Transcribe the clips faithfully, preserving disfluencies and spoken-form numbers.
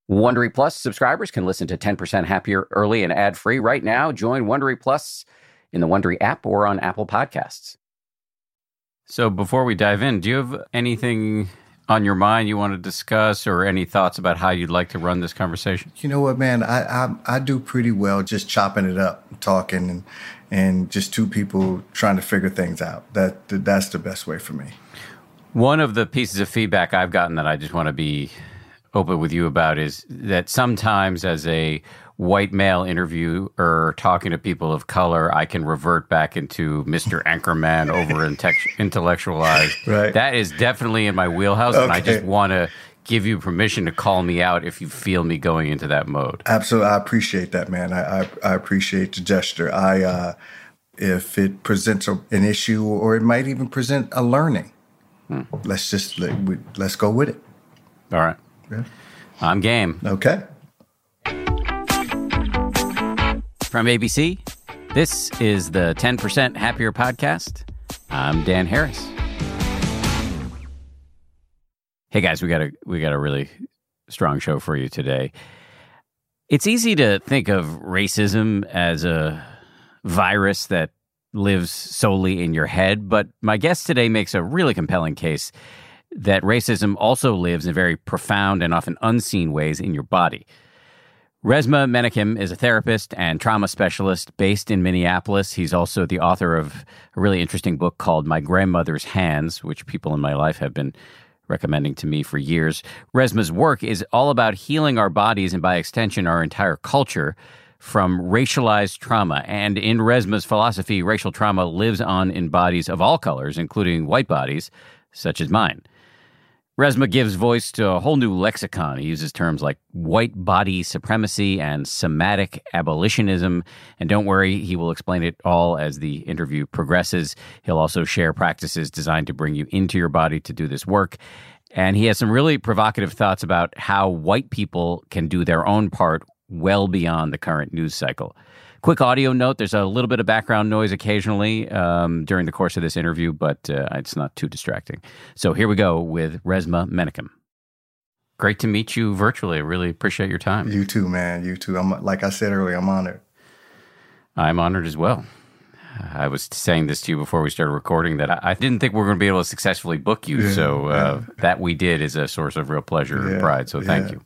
Wondery Plus subscribers can listen to ten percent Happier early and ad-free right now. Join Wondery Plus in the Wondery app or on Apple Podcasts. So before we dive in, do you have anything on your mind you want to discuss or any thoughts about how you'd like to run this conversation? You know what, man? I I, I do pretty well just chopping it up, talking, and and just two people trying to figure things out. That That's the best way for me. One of the pieces of feedback I've gotten that I just want to be open with you about is that sometimes as a white male interviewer talking to people of color, I can revert back into Mister Anchorman over intellectualized. Right. That is definitely in my wheelhouse, okay. and I just want to give you permission to call me out if you feel me going into that mode. Absolutely. I appreciate that, man. I I, I appreciate the gesture. I uh, if it presents a, an issue, or it might even present a learning, hmm. let's just let, we, let's go with it. All right. Yeah. I'm game. Okay. From A B C, this is the ten percent Happier podcast. I'm Dan Harris. Hey guys, we got a we got a really strong show for you today. It's easy to think of racism as a virus that lives solely in your head, but my guest today makes a really compelling case that racism also lives in very profound and often unseen ways in your body. Resmaa Menakem is a therapist and trauma specialist based in Minneapolis. He's also the author of a really interesting book called My Grandmother's Hands, which people in my life have been recommending to me for years. Resmaa's work is all about healing our bodies and, by extension, our entire culture from racialized trauma. And in Resmaa's philosophy, racial trauma lives on in bodies of all colors, including white bodies, such as mine. Resmaa gives voice to a whole new lexicon. He uses terms like white body supremacy and somatic abolitionism. And don't worry, he will explain it all as the interview progresses. He'll also share practices designed to bring you into your body to do this work. And he has some really provocative thoughts about how white people can do their own part well beyond the current news cycle. Quick audio note, there's a little bit of background noise occasionally um, during the course of this interview, but uh, it's not too distracting. So here we go with Resmaa Menakem. Great to meet you virtually. I really appreciate your time. You too, man. You too. I'm, like I said earlier, I'm honored. I'm honored as well. I was saying this to you before we started recording that I, I didn't think we were going to be able to successfully book you, yeah, so uh, yeah. that we did is a source of real pleasure yeah, and pride, so thank yeah. you.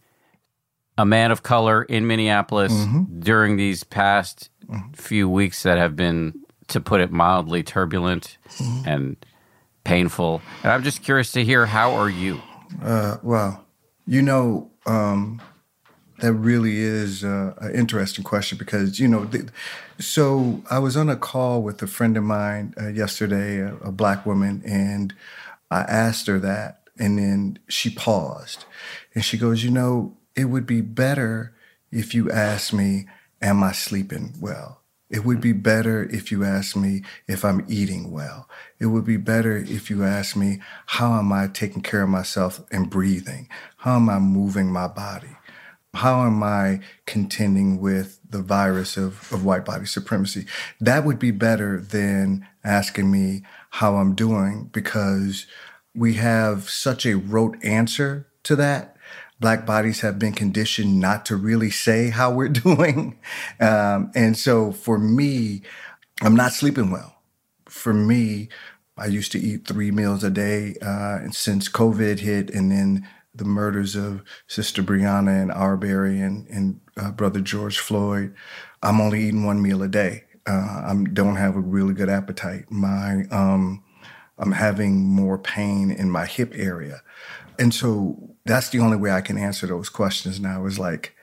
A man of color in Minneapolis mm-hmm. during these past mm-hmm. few weeks that have been, to put it mildly, turbulent mm-hmm. and painful. And I'm just curious to hear, how are you? Uh, well, you know, um, that really is uh, an interesting question because, you know, th- so I was on a call with a friend of mine uh, yesterday, a, a black woman, and I asked her that, and then she paused, and she goes, you know, it would be better if you asked me, am I sleeping well? It would be better if you asked me if I'm eating well. It would be better if you asked me, how am I taking care of myself and breathing? How am I moving my body? How am I contending with the virus of, of white body supremacy? That would be better than asking me how I'm doing, because we have such a rote answer to that. Black bodies have been conditioned not to really say how we're doing. Um, and so for me, I'm not sleeping well. For me, I used to eat three meals a day uh, and since COVID hit, and then the murders of Sister Breonna and Arbery and, and uh, Brother George Floyd, I'm only eating one meal a day. Uh, I don't have a really good appetite. My um, I'm having more pain in my hip area. And so that's the only way I can answer those questions now, is like,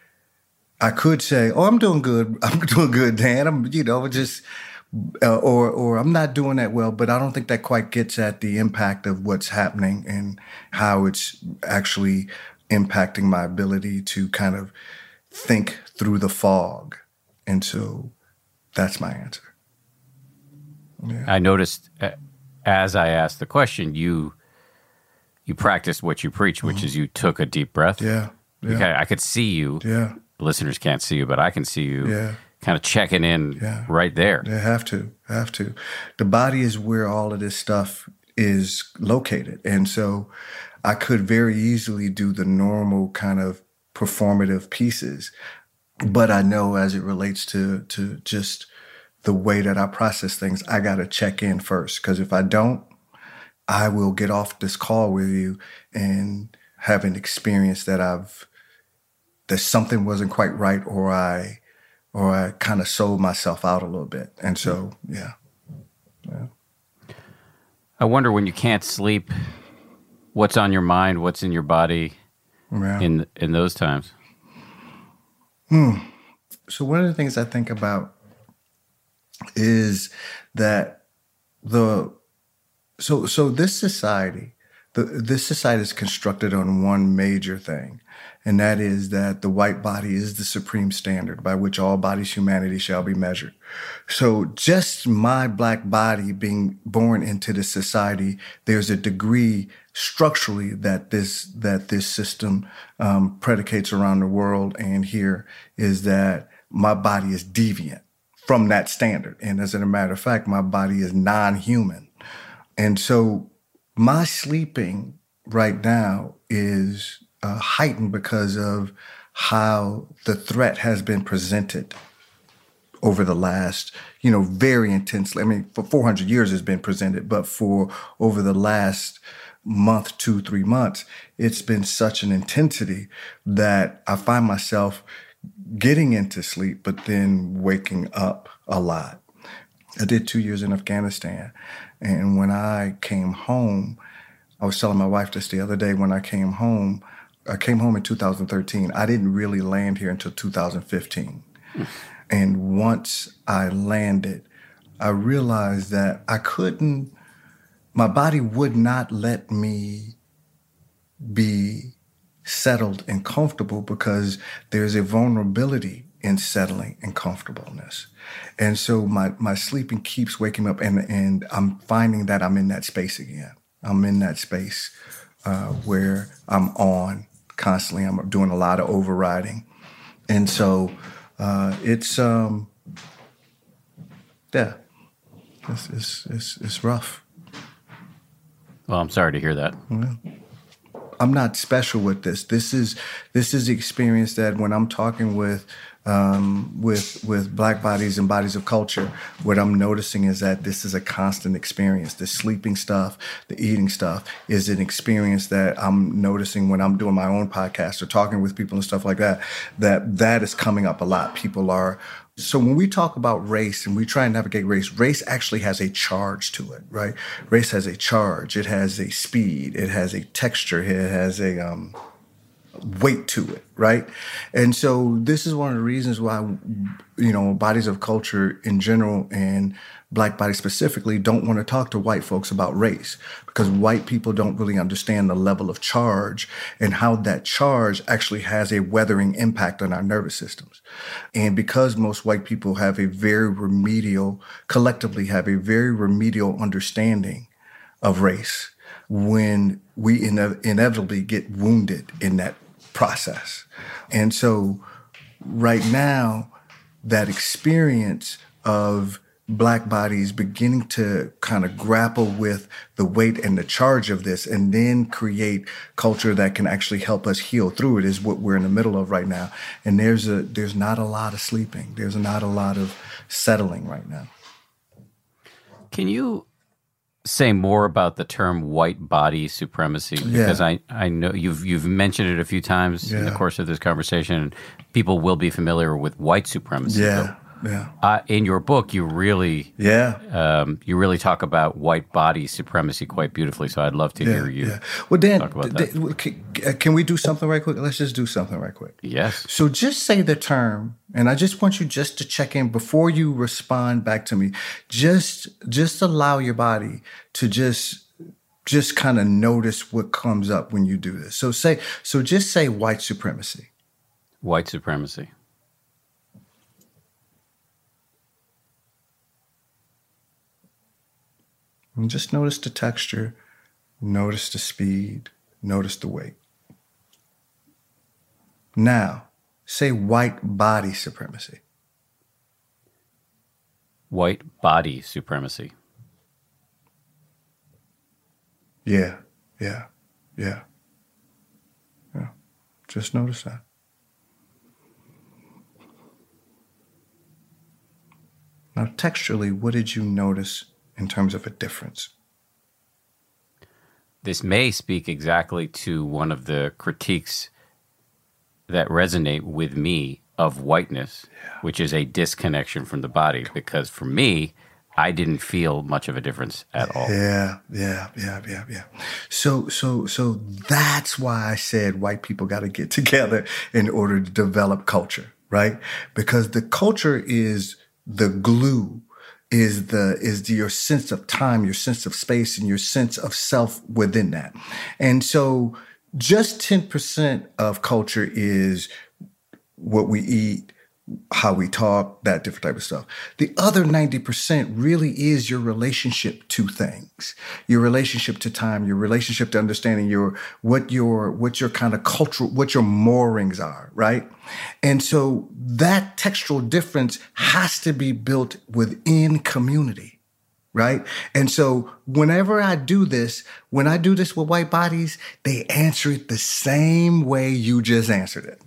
I could say, oh, I'm doing good. I'm doing good, Dan. I'm, you know, just, uh, or, or I'm not doing that well, but I don't think that quite gets at the impact of what's happening and how it's actually impacting my ability to kind of think through the fog. And so that's my answer. Yeah. I noticed uh, as I asked the question, you, You practiced what you preach, which mm-hmm. is you took a deep breath. Yeah. yeah. Okay, I could see you. Yeah. Listeners can't see you, but I can see you yeah. kind of checking in yeah. right there. They have to, have to. The body is where all of this stuff is located. And so I could very easily do the normal kind of performative pieces. But I know as it relates to to just the way that I process things, I got to check in first. Because if I don't, I will get off this call with you and have an experience that I've, that something wasn't quite right, or I, or I kind of sold myself out a little bit. And so, yeah. yeah. I wonder, when you can't sleep, what's on your mind, what's in your body yeah. in in those times? Hmm. So one of the things I think about is that the so so this society, the this society is constructed on one major thing, and that is that the white body is the supreme standard by which all bodies' humanity shall be measured. So just my black body being born into this society, there's a degree structurally that this that this system um, predicates around the world, and here is that my body is deviant from that standard. And as a matter of fact, my body is non-human. And so my sleeping right now is uh, heightened because of how the threat has been presented over the last, you know, very intensely. I mean, for four hundred years it's been presented, but for over the last month, two, three months, it's been such an intensity that I find myself getting into sleep, but then waking up a lot. I did two years in Afghanistan. And when I came home, I was telling my wife this the other day, when I came home, I came home in two thousand thirteen. I didn't really land here until two thousand fifteen. And once I landed, I realized that I couldn't, my body would not let me be settled and comfortable, because there's a vulnerability in settling and comfortableness. And so my, my sleeping keeps waking up, and, and I'm finding that I'm in that space again. I'm in that space uh, where I'm on constantly. I'm doing a lot of overriding. And so uh, it's, um, yeah, it's, it's, it's, it's rough. Well, I'm sorry to hear that. Yeah. I'm not special with this. This is this is the experience that when I'm talking with um, with with black bodies and bodies of culture, what I'm noticing is that this is a constant experience. The sleeping stuff, the eating stuff is an experience that I'm noticing when I'm doing my own podcast or talking with people and stuff like that, that that is coming up a lot. People are, so when we talk about race and we try and navigate race, race actually has a charge to it, right? Race has a charge. It has a speed. It has a texture. It has a um, weight to it, right? And so this is one of the reasons why, you know, bodies of culture in general and black bodies specifically don't want to talk to white folks about race, because white people don't really understand the level of charge and how that charge actually has a weathering impact on our nervous systems. And because most white people have a very remedial, collectively have a very remedial understanding of race, when we ine- inevitably get wounded in that process. And so right now, that experience of black bodies beginning to kind of grapple with the weight and the charge of this, and then create culture that can actually help us heal through it, is what we're in the middle of right now. And there's a there's not a lot of sleeping. There's not a lot of settling right now. Can you say more about the term white body supremacy? Because Yeah. I, I know you've you've mentioned it a few times in the Yeah. course of this conversation. People will be familiar with white supremacy. Yeah, yeah, Uh, in your book, you really yeah. um, you really talk about white body supremacy quite beautifully. So I'd love to Yeah, hear you. yeah. Well, Dan, talk about D- D- can, can we do something right quick? Let's just do something right quick. Yes. So just say the term, and I just want you just to check in before you respond back to me. Just, just allow your body to just, just kind of notice what comes up when you do this. So say, so just say white supremacy. White supremacy. And just notice the texture, notice the speed, notice the weight. Now, say white body supremacy. White body supremacy. Yeah, yeah, yeah, yeah. Just notice that. contextually, what did you notice in terms of a difference? This may speak exactly to one of the critiques that resonate with me of whiteness, yeah. which is a disconnection from the body. Because for me, I didn't feel much of a difference at all. Yeah, yeah, yeah, yeah, yeah. So, so, so that's why I said white people got to get together in order to develop culture, right? Because the culture is the glue, is the is the, your sense of time, your sense of space, and your sense of self within that. And so, just ten percent of culture is what we eat, how we talk, that different type of stuff. The other ninety percent really is your relationship to things, your relationship to time, your relationship to understanding your what your what your kind of cultural, what your moorings are, right? And so that textual difference has to be built within community, right? And so whenever I do this, when I do this with white bodies, they answer it the same way you just answered it.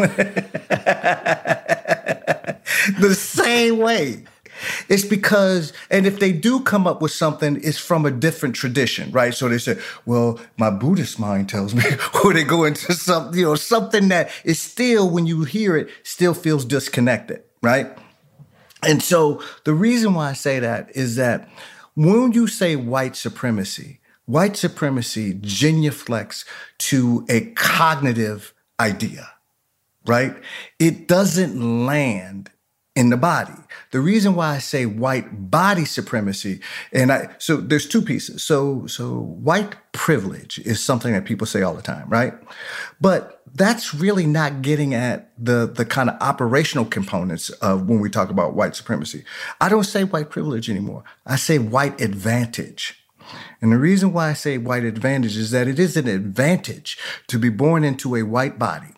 The same way. It's because, and if they do come up with something, it's from a different tradition, right? So they say, well, my Buddhist mind tells me, or they go into something, you know, something that is still, when you hear it, still feels disconnected, right? And so the reason why I say that is that when you say white supremacy, white supremacy genuflects to a cognitive idea, right? It doesn't land in the body. The reason why I say white body supremacy, and I, so there's two pieces. So, so white privilege is something that people say all the time, right? But that's really not getting at the, the kind of operational components of when we talk about white supremacy. I don't say white privilege anymore. I say white advantage. And the reason why I say white advantage is that it is an advantage to be born into a white body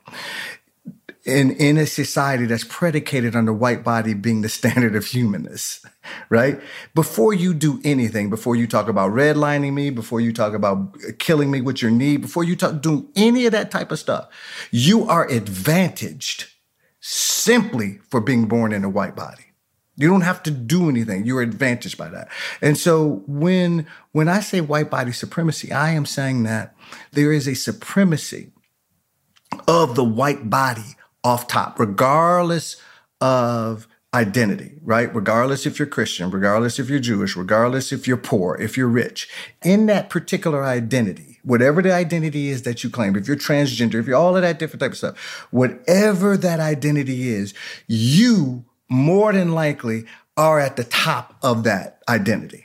in, in a society that's predicated on the white body being the standard of humanness, right? Before you do anything, before you talk about redlining me, before you talk about killing me with your knee, before you talk, do any of that type of stuff, you are advantaged simply for being born in a white body. You don't have to do anything. You're advantaged by that. And so when, when I say white body supremacy, I am saying that there is a supremacy of the white body off top, regardless of identity, right? Regardless if you're Christian, regardless if you're Jewish, regardless if you're poor, if you're rich, in that particular identity, whatever the identity is that you claim, if you're transgender, if you're all of that different type of stuff, whatever that identity is, you more than likely are at the top of that identity.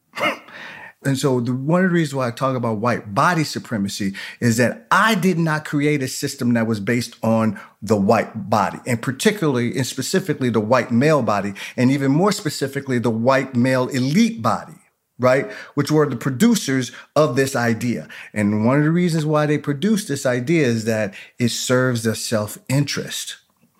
And so the, one of the reasons why I talk about white body supremacy is that I did not create a system that was based on the white body, and particularly and specifically the white male body, and even more specifically, the white male elite body, right? Which were the producers of this idea. And one of the reasons why they produced this idea is that it serves their self-interest.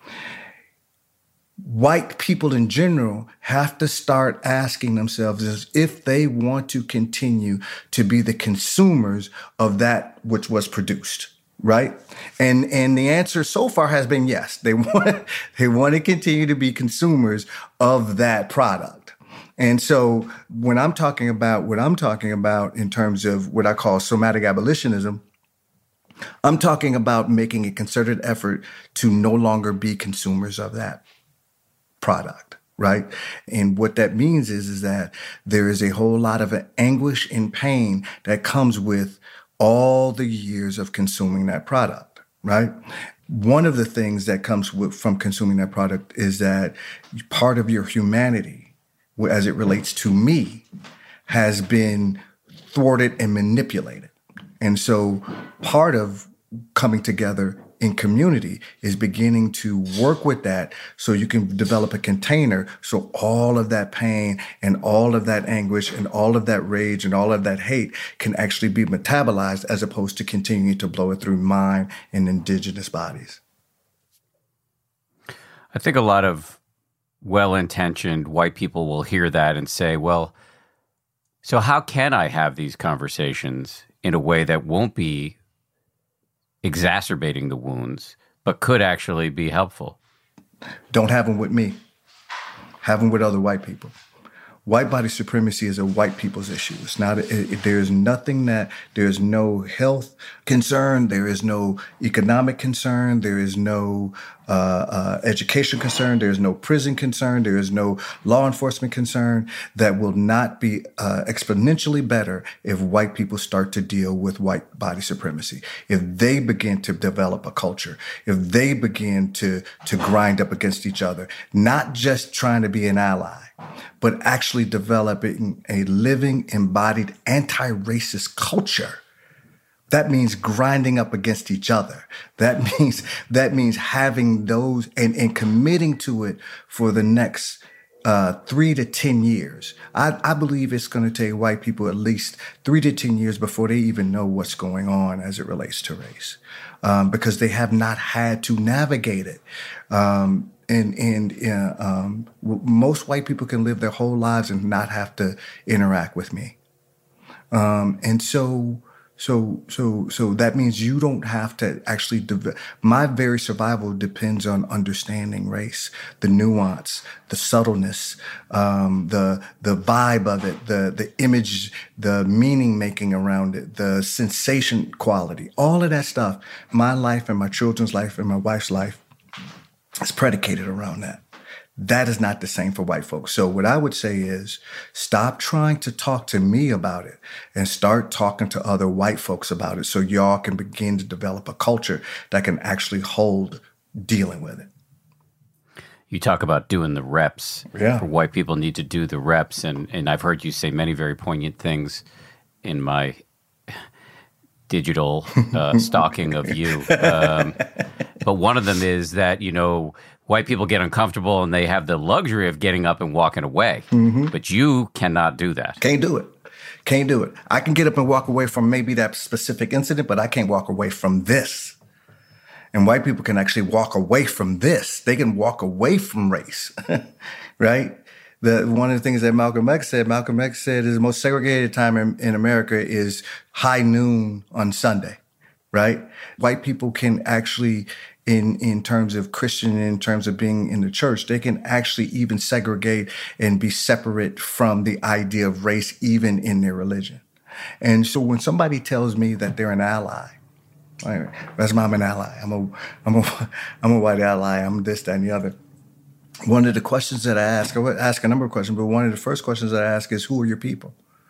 White people in general have to start asking themselves as if they want to continue to be the consumers of that which was produced, right? And and the answer so far has been yes. They want they want to continue to be consumers of that product. And so when I'm talking about what I'm talking about in terms of what I call somatic abolitionism, I'm talking about making a concerted effort to no longer be consumers of that product, right? And what that means is, is that there is a whole lot of anguish and pain that comes with all the years of consuming that product, right? One of the things that comes with, from consuming that product is that part of your humanity, as it relates to me, has been thwarted and manipulated. And so part of coming together in community is beginning to work with that so you can develop a container so all of that pain and all of that anguish and all of that rage and all of that hate can actually be metabolized as opposed to continuing to blow it through mind and indigenous bodies. I think a lot of well-intentioned white people will hear that and say, well, so how can I have these conversations in a way that won't be exacerbating the wounds, but could actually be helpful? Don't have them with me. Have them with other white people. White body supremacy is a white people's issue. It's not, it, it, there is nothing that, there is no health concern, there is no economic concern, there is no uh, uh, education concern, there is no prison concern, there is no law enforcement concern that will not be uh, exponentially better if white people start to deal with white body supremacy. If they begin to develop a culture, if they begin to, to grind up against each other, not just trying to be an ally, but actually developing a living, embodied, anti-racist culture. That means grinding up against each other. That means that means having those and, and committing to it for the next uh, three to ten years. I, I believe it's going to take white people at least three to ten years before they even know what's going on as it relates to race, um, because they have not had to navigate it. Um, And and uh, um, most white people can live their whole lives and not have to interact with me, um, and so so so so that means you don't have to actually. De- my very survival depends on understanding race, the nuance, the subtleness, um, the the vibe of it, the the image, the meaning making around it, the sensation quality, all of that stuff. My life and my children's life and my wife's life. It's predicated around that. That is not the same for white folks. So what I would say is stop trying to talk to me about it and start talking to other white folks about it so y'all can begin to develop a culture that can actually hold dealing with it. You talk about doing the reps. Yeah. For white people need to do the reps. And, and I've heard you say many very poignant things in my digital uh, stalking of you. Um, but one of them is that, you know, white people get uncomfortable and they have the luxury of getting up and walking away. Mm-hmm. But you cannot do that. Can't do it. Can't do it. I can get up and walk away from maybe that specific incident, but I can't walk away from this. And white people can actually walk away from this. They can walk away from race, right? The, one of the things that Malcolm X said, Malcolm X said is the most segregated time in, in America is high noon on Sunday, right? White people can actually, in, in terms of Christian, in terms of being in the church, they can actually even segregate and be separate from the idea of race, even in their religion. And so when somebody tells me that they're an ally, that's why I'm an ally. I'm a, I'm a, I'm a white ally. I'm this, that, and the other. One of the questions that I ask, I would ask a number of questions, but one of the first questions that I ask is, who are your people?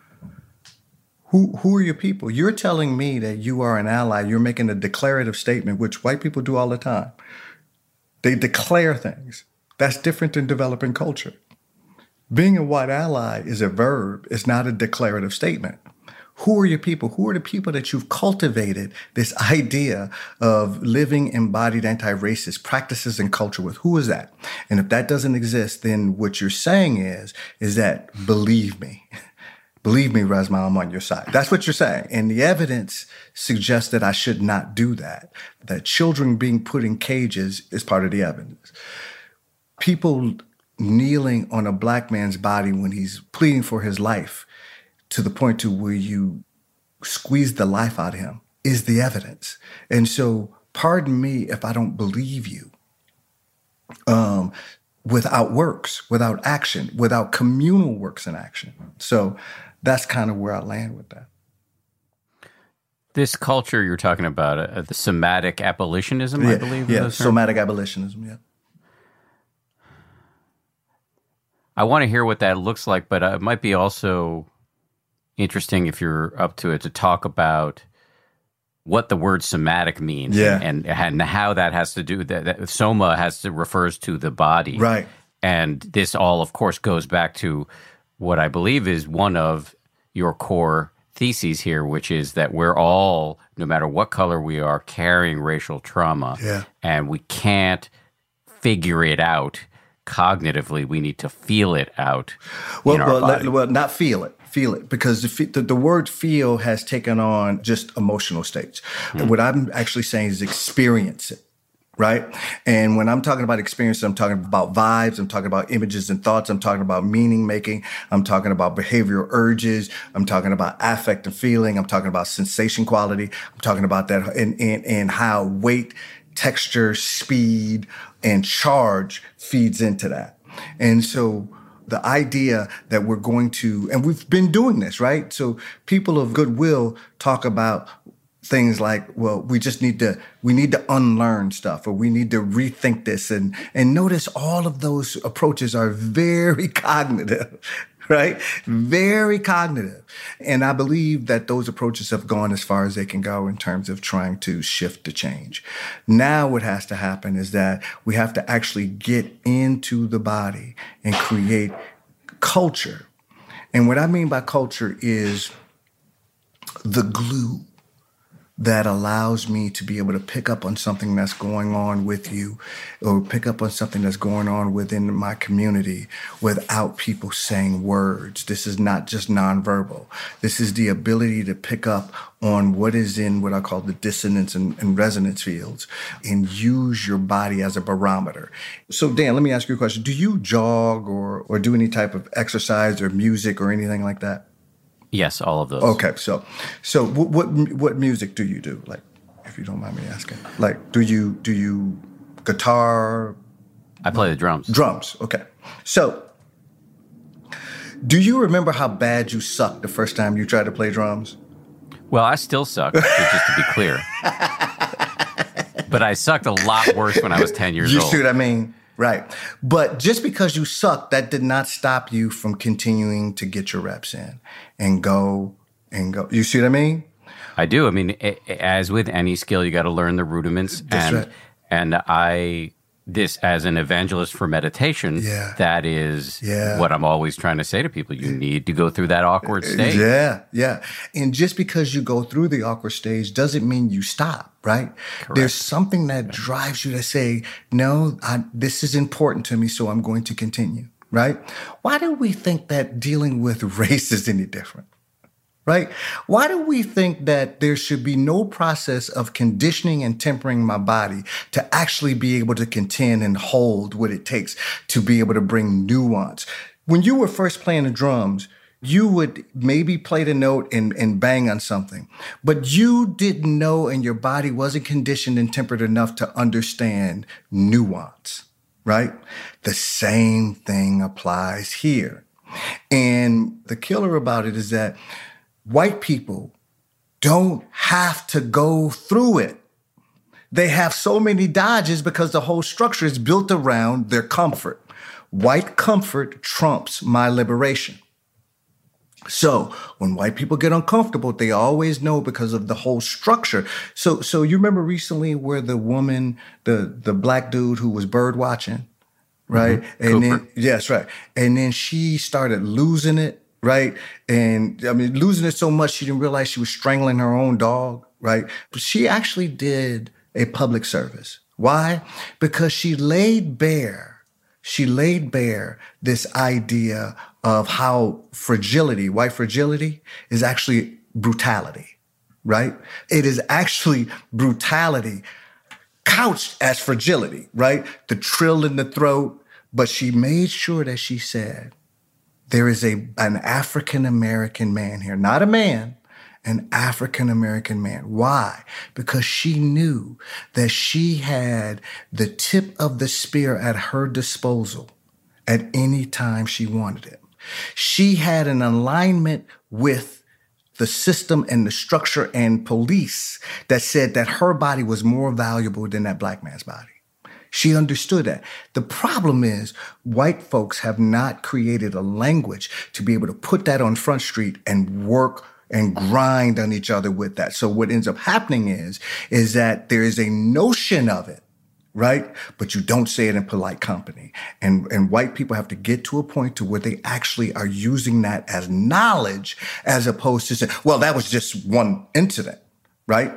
Who who are your people? You're telling me that you are an ally. You're making a declarative statement, which white people do all the time. They declare things. That's different than developing culture. Being a white ally is a verb. It's not a declarative statement. Who are your people? Who are the people that you've cultivated this idea of living embodied anti-racist practices and culture with? Who is that? And if that doesn't exist, then what you're saying is, is that believe me. Believe me, Resmaa, I'm on your side. That's what you're saying. And the evidence suggests that I should not do that. That children being put in cages is part of the evidence. People kneeling on a black man's body when he's pleading for his life to the point to where you squeeze the life out of him is the evidence. And so pardon me if I don't believe you um, without works, without action, without communal works and action. So that's kind of where I land with that. This culture you're talking about, uh, the somatic abolitionism, yeah, I believe. Yeah, somatic abolitionism, yeah. I want to hear what that looks like, but it might be also interesting, if you're up to it, to talk about what the word somatic means, yeah. and, and how that has to do that, that soma has to refers to the body, right? And this all, of course, goes back to what I believe is one of your core theses here, which is that we're all, no matter what color we are, carrying racial trauma, yeah. and we can't figure it out cognitively. We need to feel it out. Well, in our well, body. well, not feel it. Feel it, because the, the, the word feel has taken on just emotional states. Mm. What I'm actually saying is experience it, right? And when I'm talking about experience, I'm talking about vibes, I'm talking about images and thoughts, I'm talking about meaning making, I'm talking about behavioral urges, I'm talking about affect and feeling, I'm talking about sensation quality, I'm talking about that and, and, and how weight, texture, speed, and charge feeds into that. And so the idea that we're going to, and we've been doing this, right? So people of goodwill talk about things like, well, we just need to, we need to unlearn stuff, or we need to rethink this. And, and notice all of those approaches are very cognitive, right? Very cognitive. And I believe that those approaches have gone as far as they can go in terms of trying to shift the change. Now what has to happen is that we have to actually get into the body and create culture. And what I mean by culture is the glue that allows me to be able to pick up on something that's going on with you, or pick up on something that's going on within my community without people saying words. This is not just nonverbal. This is the ability to pick up on what is in what I call the dissonance and, and resonance fields and use your body as a barometer. So Dan, let me ask you a question. Do you jog or, or do any type of exercise or music or anything like that? Yes, all of those. Okay, so so what, what what music do you do? Like, if you don't mind me asking, like, do you do you guitar? I play the drums. Drums. Okay. So, do you remember how bad you sucked the first time you tried to play drums? Well, I still suck, just to be clear. But I sucked a lot worse when I was ten years you old. You see what I mean? Right. But just because you sucked, that did not stop you from continuing to get your reps in and go and go. You see what I mean? I do. I mean, as with any skill, you got to learn the rudiments. That's and, right. And I, this as an evangelist for meditation, yeah. that is yeah. what I'm always trying to say to people. You need to go through that awkward stage. Yeah, yeah. And just because you go through the awkward stage doesn't mean you stop, right? Correct. There's something that drives you to say, no, I, this is important to me, so I'm going to continue, right? Why do we think that dealing with race is any different? Right? Why do we think that there should be no process of conditioning and tempering my body to actually be able to contend and hold what it takes to be able to bring nuance? When you were first playing the drums, you would maybe play the note and, and bang on something, but you didn't know and your body wasn't conditioned and tempered enough to understand nuance, right? The same thing applies here. And the killer about it is that white people don't have to go through it. They have so many dodges because the whole structure is built around their comfort. White comfort trumps my liberation. So when white people get uncomfortable, they always know because of the whole structure. So so you remember recently where the woman, the, the black dude who was bird watching, right? Mm-hmm. And Cooper. then, yes, right. And then she started losing it. Right. And I mean, losing it so much, she didn't realize she was strangling her own dog. Right. But she actually did a public service. Why? Because she laid bare, she laid bare this idea of how fragility, white fragility is actually brutality. Right. It is actually brutality couched as fragility. Right. The trill in the throat. But she made sure that she said, there is a an African-American man here, not a man, an African-American man. Why? Because she knew that she had the tip of the spear at her disposal at any time she wanted it. She had an alignment with the system and the structure and police that said that her body was more valuable than that black man's body. She understood that. The problem is white folks have not created a language to be able to put that on Front Street and work and grind on each other with that. So what ends up happening is, is that there is a notion of it, right? But you don't say it in polite company. And, and white people have to get to a point to where they actually are using that as knowledge as opposed to saying, well, that was just one incident, right?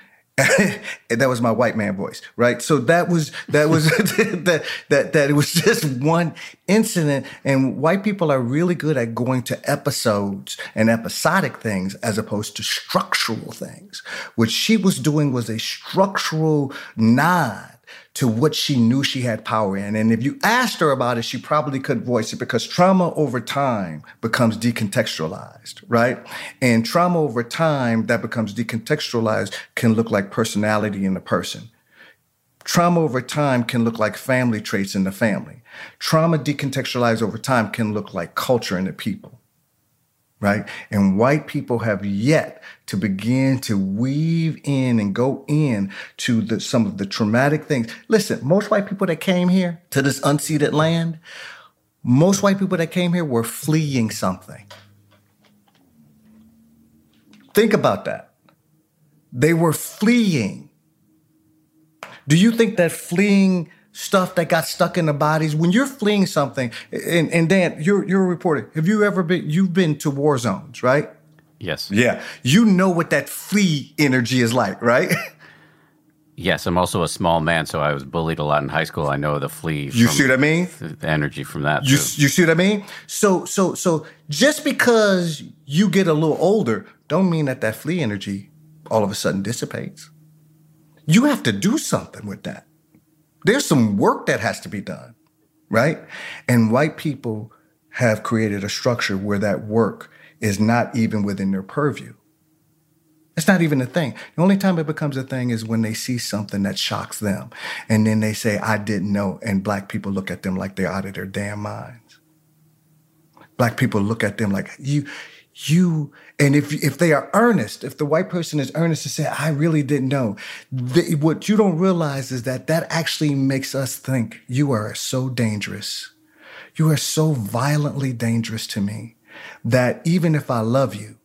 That was my white man voice, right? So that was that was that that that it was just one incident, and white people are really good at going to episodes and episodic things as opposed to structural things. What she was doing was a structural nod to what she knew she had power in. And if you asked her about it, she probably couldn't voice it because trauma over time becomes decontextualized, right? And trauma over time that becomes decontextualized can look like personality in a person. Trauma over time can look like family traits in the family. Trauma decontextualized over time can look like culture in the people, right? And white people have yet to begin to weave in and go in to the, some of the traumatic things. Listen, most white people that came here to this unceded land, most white people that came here were fleeing something. Think about that. They were fleeing. Do you think that fleeing stuff that got stuck in the bodies, when you're fleeing something, and, and Dan, you're you're a reporter. Have you ever been, you've been to war zones, right? Yes. Yeah. You know what that flee energy is like, right? Yes, I'm also a small man, so I was bullied a lot in high school. I know the flee. You see what I mean? The energy from that. You, too. you see what I mean? So so so just because you get a little older, don't mean that that flee energy all of a sudden dissipates. You have to do something with that. There's some work that has to be done, right? And white people have created a structure where that work is not even within their purview. It's not even a thing. The only time it becomes a thing is when they see something that shocks them. And then they say, I didn't know. And black people look at them like they're out of their damn minds. Black people look at them like, you, you, and if if they are earnest, if the white person is earnest to say, I really didn't know, they, what you don't realize is that that actually makes us think you are so dangerous. You are so violently dangerous to me that even if I love you,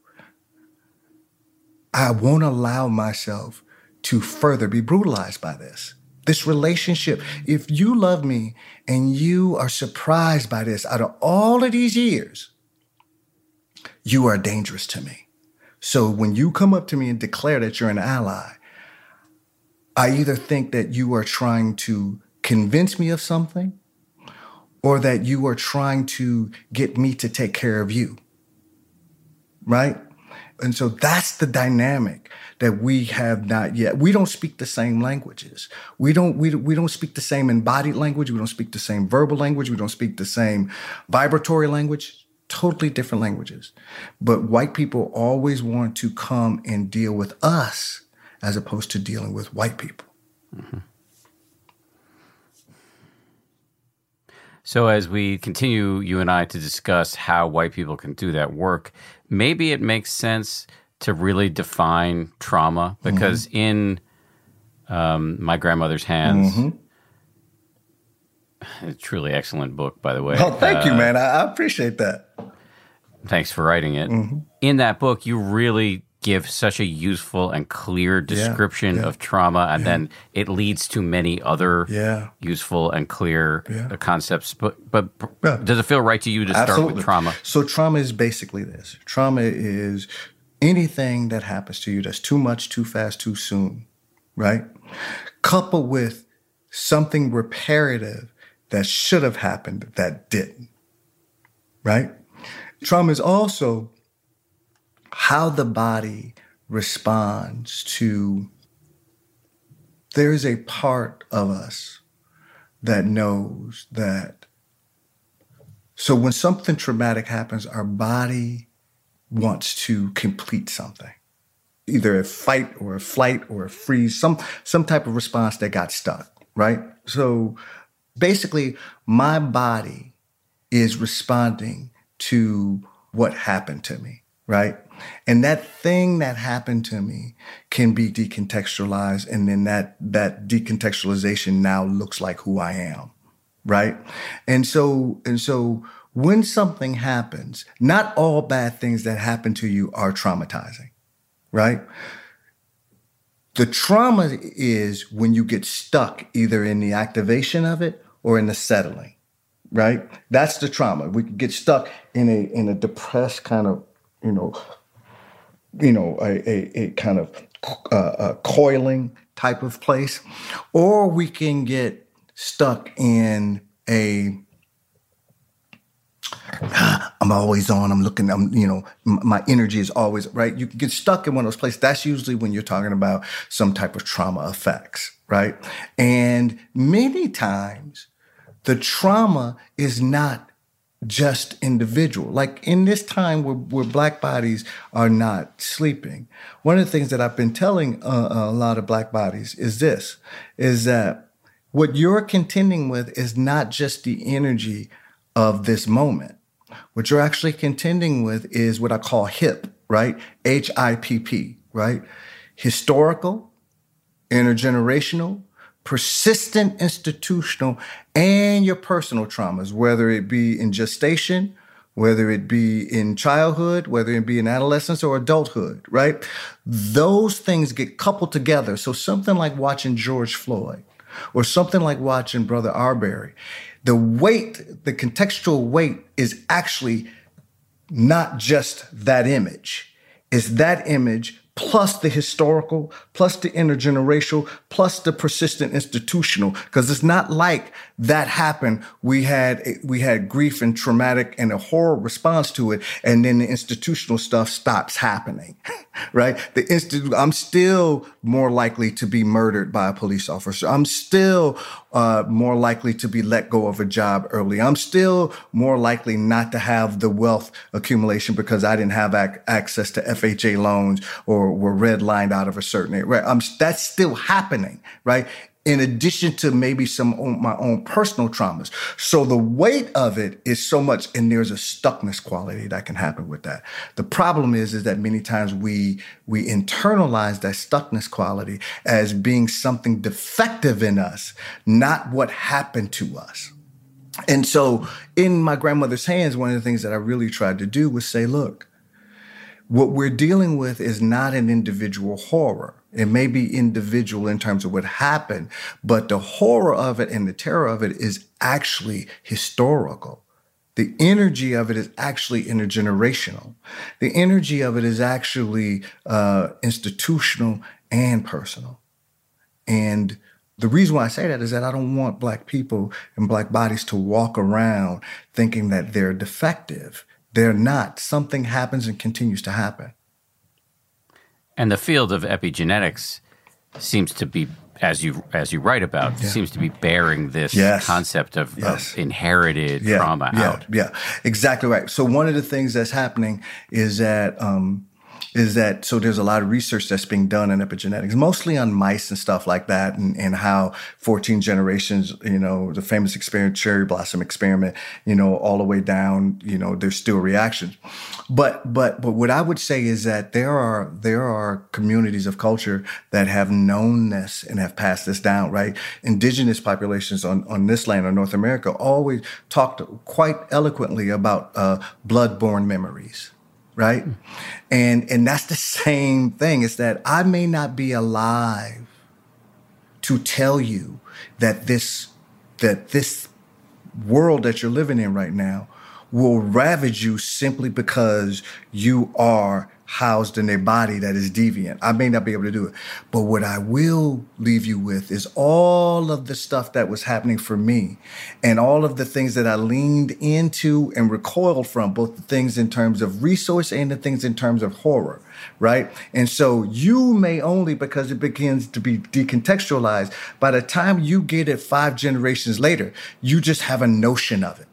I won't allow myself to further be brutalized by this. This relationship, if you love me and you are surprised by this out of all of these years, you are dangerous to me. So when you come up to me and declare that you're an ally, I either think that you are trying to convince me of something or that you are trying to get me to take care of you, right? And so that's the dynamic that we have not yet. We don't speak the same languages. We don't, we, we don't speak the same embodied language. We don't speak the same verbal language. We don't speak the same vibratory language. Totally different languages. But white people always want to come and deal with us as opposed to dealing with white people. Mm-hmm. So as we continue, you and I, to discuss how white people can do that work, maybe it makes sense to really define trauma, because mm-hmm. in um, My Grandmother's Hands, mm-hmm. a truly excellent book, by the way. Oh, thank uh, you, man. I, I appreciate that. Thanks for writing it. Mm-hmm. In that book, you really give such a useful and clear description yeah, yeah, of trauma, and yeah. then it leads to many other yeah. useful and clear yeah. concepts. But but yeah. does it feel right to you to Absolutely. start with trauma? So trauma is basically this. Trauma is anything that happens to you that's too much, too fast, too soon, right? Coupled with something reparative that should have happened that didn't, right? Trauma is also how the body responds to, there is a part of us that knows that. So when something traumatic happens, our body wants to complete something, either a fight or a flight or a freeze, some, some type of response that got stuck, right? So basically, my body is responding to what happened to me, right? And that thing that happened to me can be decontextualized, and then that that decontextualization now looks like who I am, right? And so and so when something happens, not all bad things that happen to you are traumatizing, right? The trauma is when you get stuck either in the activation of it or in the settling, right? That's the trauma. We can get stuck in a in a depressed kind of, you know, you know, a, a, a kind of uh, a coiling type of place, or we can get stuck in a, I'm always on, I'm looking, I'm, you know, my energy is always, right? You can get stuck in one of those places. That's usually when you're talking about some type of trauma effects, right? And many times the trauma is not just individual. Like in this time where, where Black bodies are not sleeping, one of the things that I've been telling uh, a lot of Black bodies is this, is that What you're contending with is not just the energy of this moment. What you're actually contending with is what I call HIP, right? H I P P, right? Historical, intergenerational, persistent institutional, and your personal traumas, whether it be in gestation, whether it be in childhood, whether it be in adolescence or adulthood, right? Those things get coupled together. So something like watching George Floyd or something like watching Brother Arbery, the weight, the contextual weight is actually not just that image. It's that image plus the historical, plus the intergenerational, plus the persistent institutional. Because it's not like that happened. We had we had grief and traumatic and a horror response to it, and then the institutional stuff stops happening, right? The institu- I'm still more likely to be murdered by a police officer. I'm still uh, more likely to be let go of a job early. I'm still more likely not to have the wealth accumulation because I didn't have ac- access to F H A loans or were redlined out of a certain area. Right? I'm, that's still happening, right? In addition to maybe some own, my own personal traumas. So the weight of it is so much, and there's a stuckness quality that can happen with that. The problem is, is that many times we we internalize that stuckness quality as being something defective in us, not what happened to us. And so in My Grandmother's Hands, one of the things that I really tried to do was say, look, what we're dealing with is not an individual horror. It may be individual in terms of what happened, but the horror of it and the terror of it is actually historical. The energy of it is actually intergenerational. The energy of it is actually uh, institutional and personal. And the reason why I say that is that I don't want Black people and Black bodies to walk around thinking that they're defective. They're not. Something happens and continues to happen. And the field of epigenetics seems to be, as you as you write about, yeah. seems to be bearing this yes. concept of, yes. of inherited yeah. trauma yeah. out. Yeah, exactly right. So one of the things that's happening is that um, is that so there's a lot of research that's being done in epigenetics, mostly on mice and stuff like that, and, and how fourteen generations, you know, the famous experiment, cherry blossom experiment, you know, all the way down, you know, there's still reactions. But but but what I would say is that there are there are communities of culture that have known this and have passed this down, right? Indigenous populations on, on this land or North America always talked quite eloquently about uh, blood-borne memories. Right? And and that's the same thing. It's that I may not be alive to tell you that this that this world that you're living in right now will ravage you simply because you are housed in a body that is deviant. I may not be able to do it. But what I will leave you with is all of the stuff that was happening for me and all of the things that I leaned into and recoiled from, both the things in terms of resource and the things in terms of horror, right? And so you may only, because it begins to be decontextualized, by the time you get it five generations later, you just have a notion of it,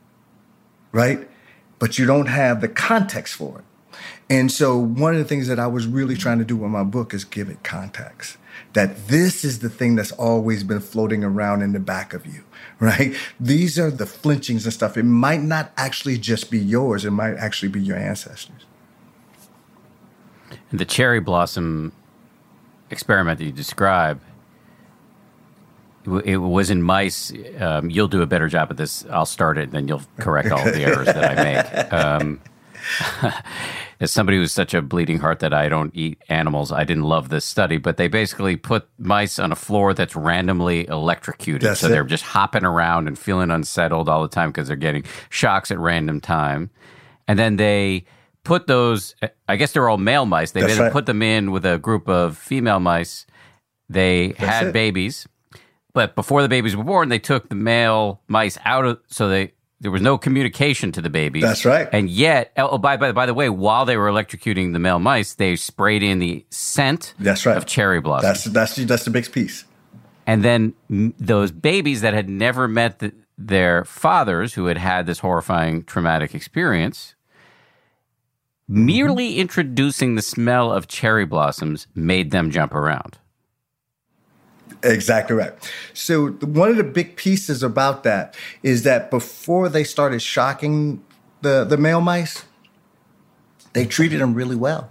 right? But you don't have the context for it. And so one of the things that I was really trying to do with my book is give it context, that this is the thing that's always been floating around in the back of you, right? These are the flinchings and stuff. It might not actually just be yours. It might actually be your ancestors. And the cherry blossom experiment that you describe, it was in mice. Um, you'll do a better job at this. I'll start it, and then you'll correct all the errors that I make. Um, As somebody who's such a bleeding heart that I don't eat animals, I didn't love this study, but they basically put mice on a floor that's randomly electrocuted. That's so it. They're just hopping around and feeling unsettled all the time because they're getting shocks at random time. And then they put those, I guess they're all male mice. They That's made, right. put them in with a group of female mice. They That's had it. babies. But before the babies were born, they took the male mice out of, so they, there was no communication to the babies. That's right. And yet, oh, by, by, by the way, while they were electrocuting the male mice, they sprayed in the scent That's right. of cherry blossom. That's that's that's the big piece. And then m- those babies that had never met the, their fathers, who had had this horrifying traumatic experience, mm-hmm. merely introducing the smell of cherry blossoms made them jump around. Exactly right. So one of the big pieces about that is that before they started shocking the, the male mice, they treated them really well.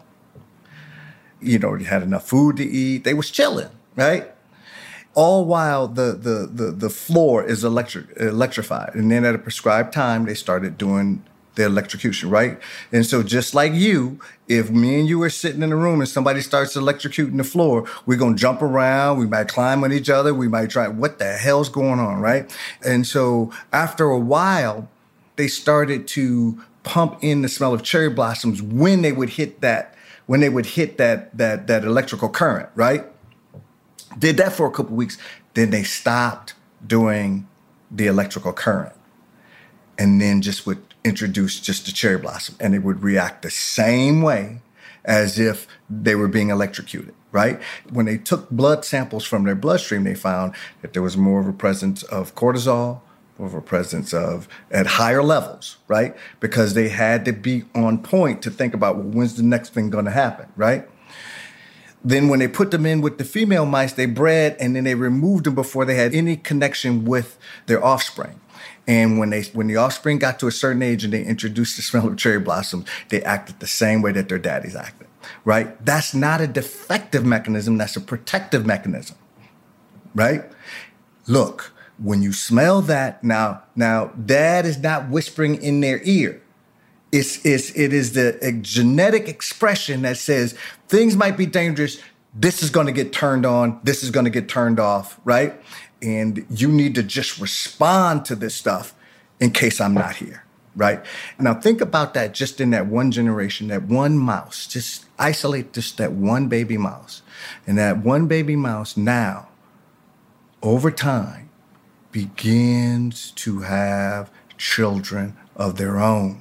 You know, you had enough food to eat. They was chilling, right? All while the the the, the floor is electric, electrified. And then at a prescribed time, they started doing the electrocution, right? And so just like you, if me and you are sitting in a room and somebody starts electrocuting the floor, we're going to jump around. We might climb on each other. We might try, what the hell's going on, right? And so after a while, they started to pump in the smell of cherry blossoms when they would hit that, when they would hit that, that, that electrical current, right? Did that for a couple of weeks. Then they stopped doing the electrical current and then just would introduce just the cherry blossom, and it would react the same way as if they were being electrocuted, right? When they took blood samples from their bloodstream, they found that there was more of a presence of cortisol, more of a presence of at higher levels, right? Because they had to be on point to think about, well, when's the next thing going to happen, right? Then when they put them in with the female mice, they bred and then they removed them before they had any connection with their offspring. And when they when the offspring got to a certain age and they introduced the smell of cherry blossoms, they acted the same way that their daddies acted, right? That's not a defective mechanism. That's a protective mechanism, right? Look, when you smell that, now, now dad is not whispering in their ear. It's, it's, it is the a genetic expression that says things might be dangerous. This is going to get turned on. This is going to get turned off, right? And you need to just respond to this stuff in case I'm not here, right? Now think about that just in that one generation, that one mouse. Just isolate just that one baby mouse. And that one baby mouse now, over time, begins to have children of their own.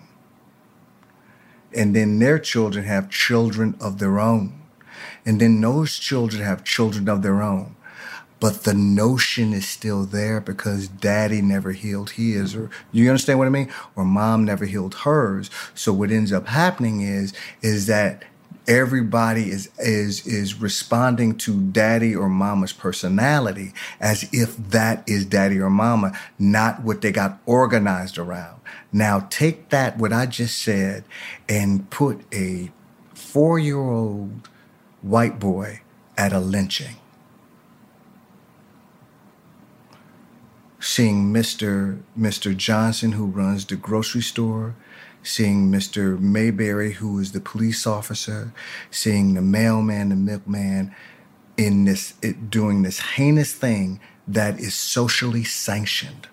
And then their children have children of their own. And then those children have children of their own. But the notion is still there because daddy never healed his, or you understand what I mean? Or mom never healed hers. So what ends up happening is, is that everybody is, is, is responding to daddy or mama's personality as if that is daddy or mama, not what they got organized around. Now take that, what I just said, and put a four-year-old white boy at a lynching. Seeing Mister Mister Johnson, who runs the grocery store, seeing Mister Mayberry, who is the police officer, seeing the mailman, the milkman, in this it, doing this heinous thing that is socially sanctioned.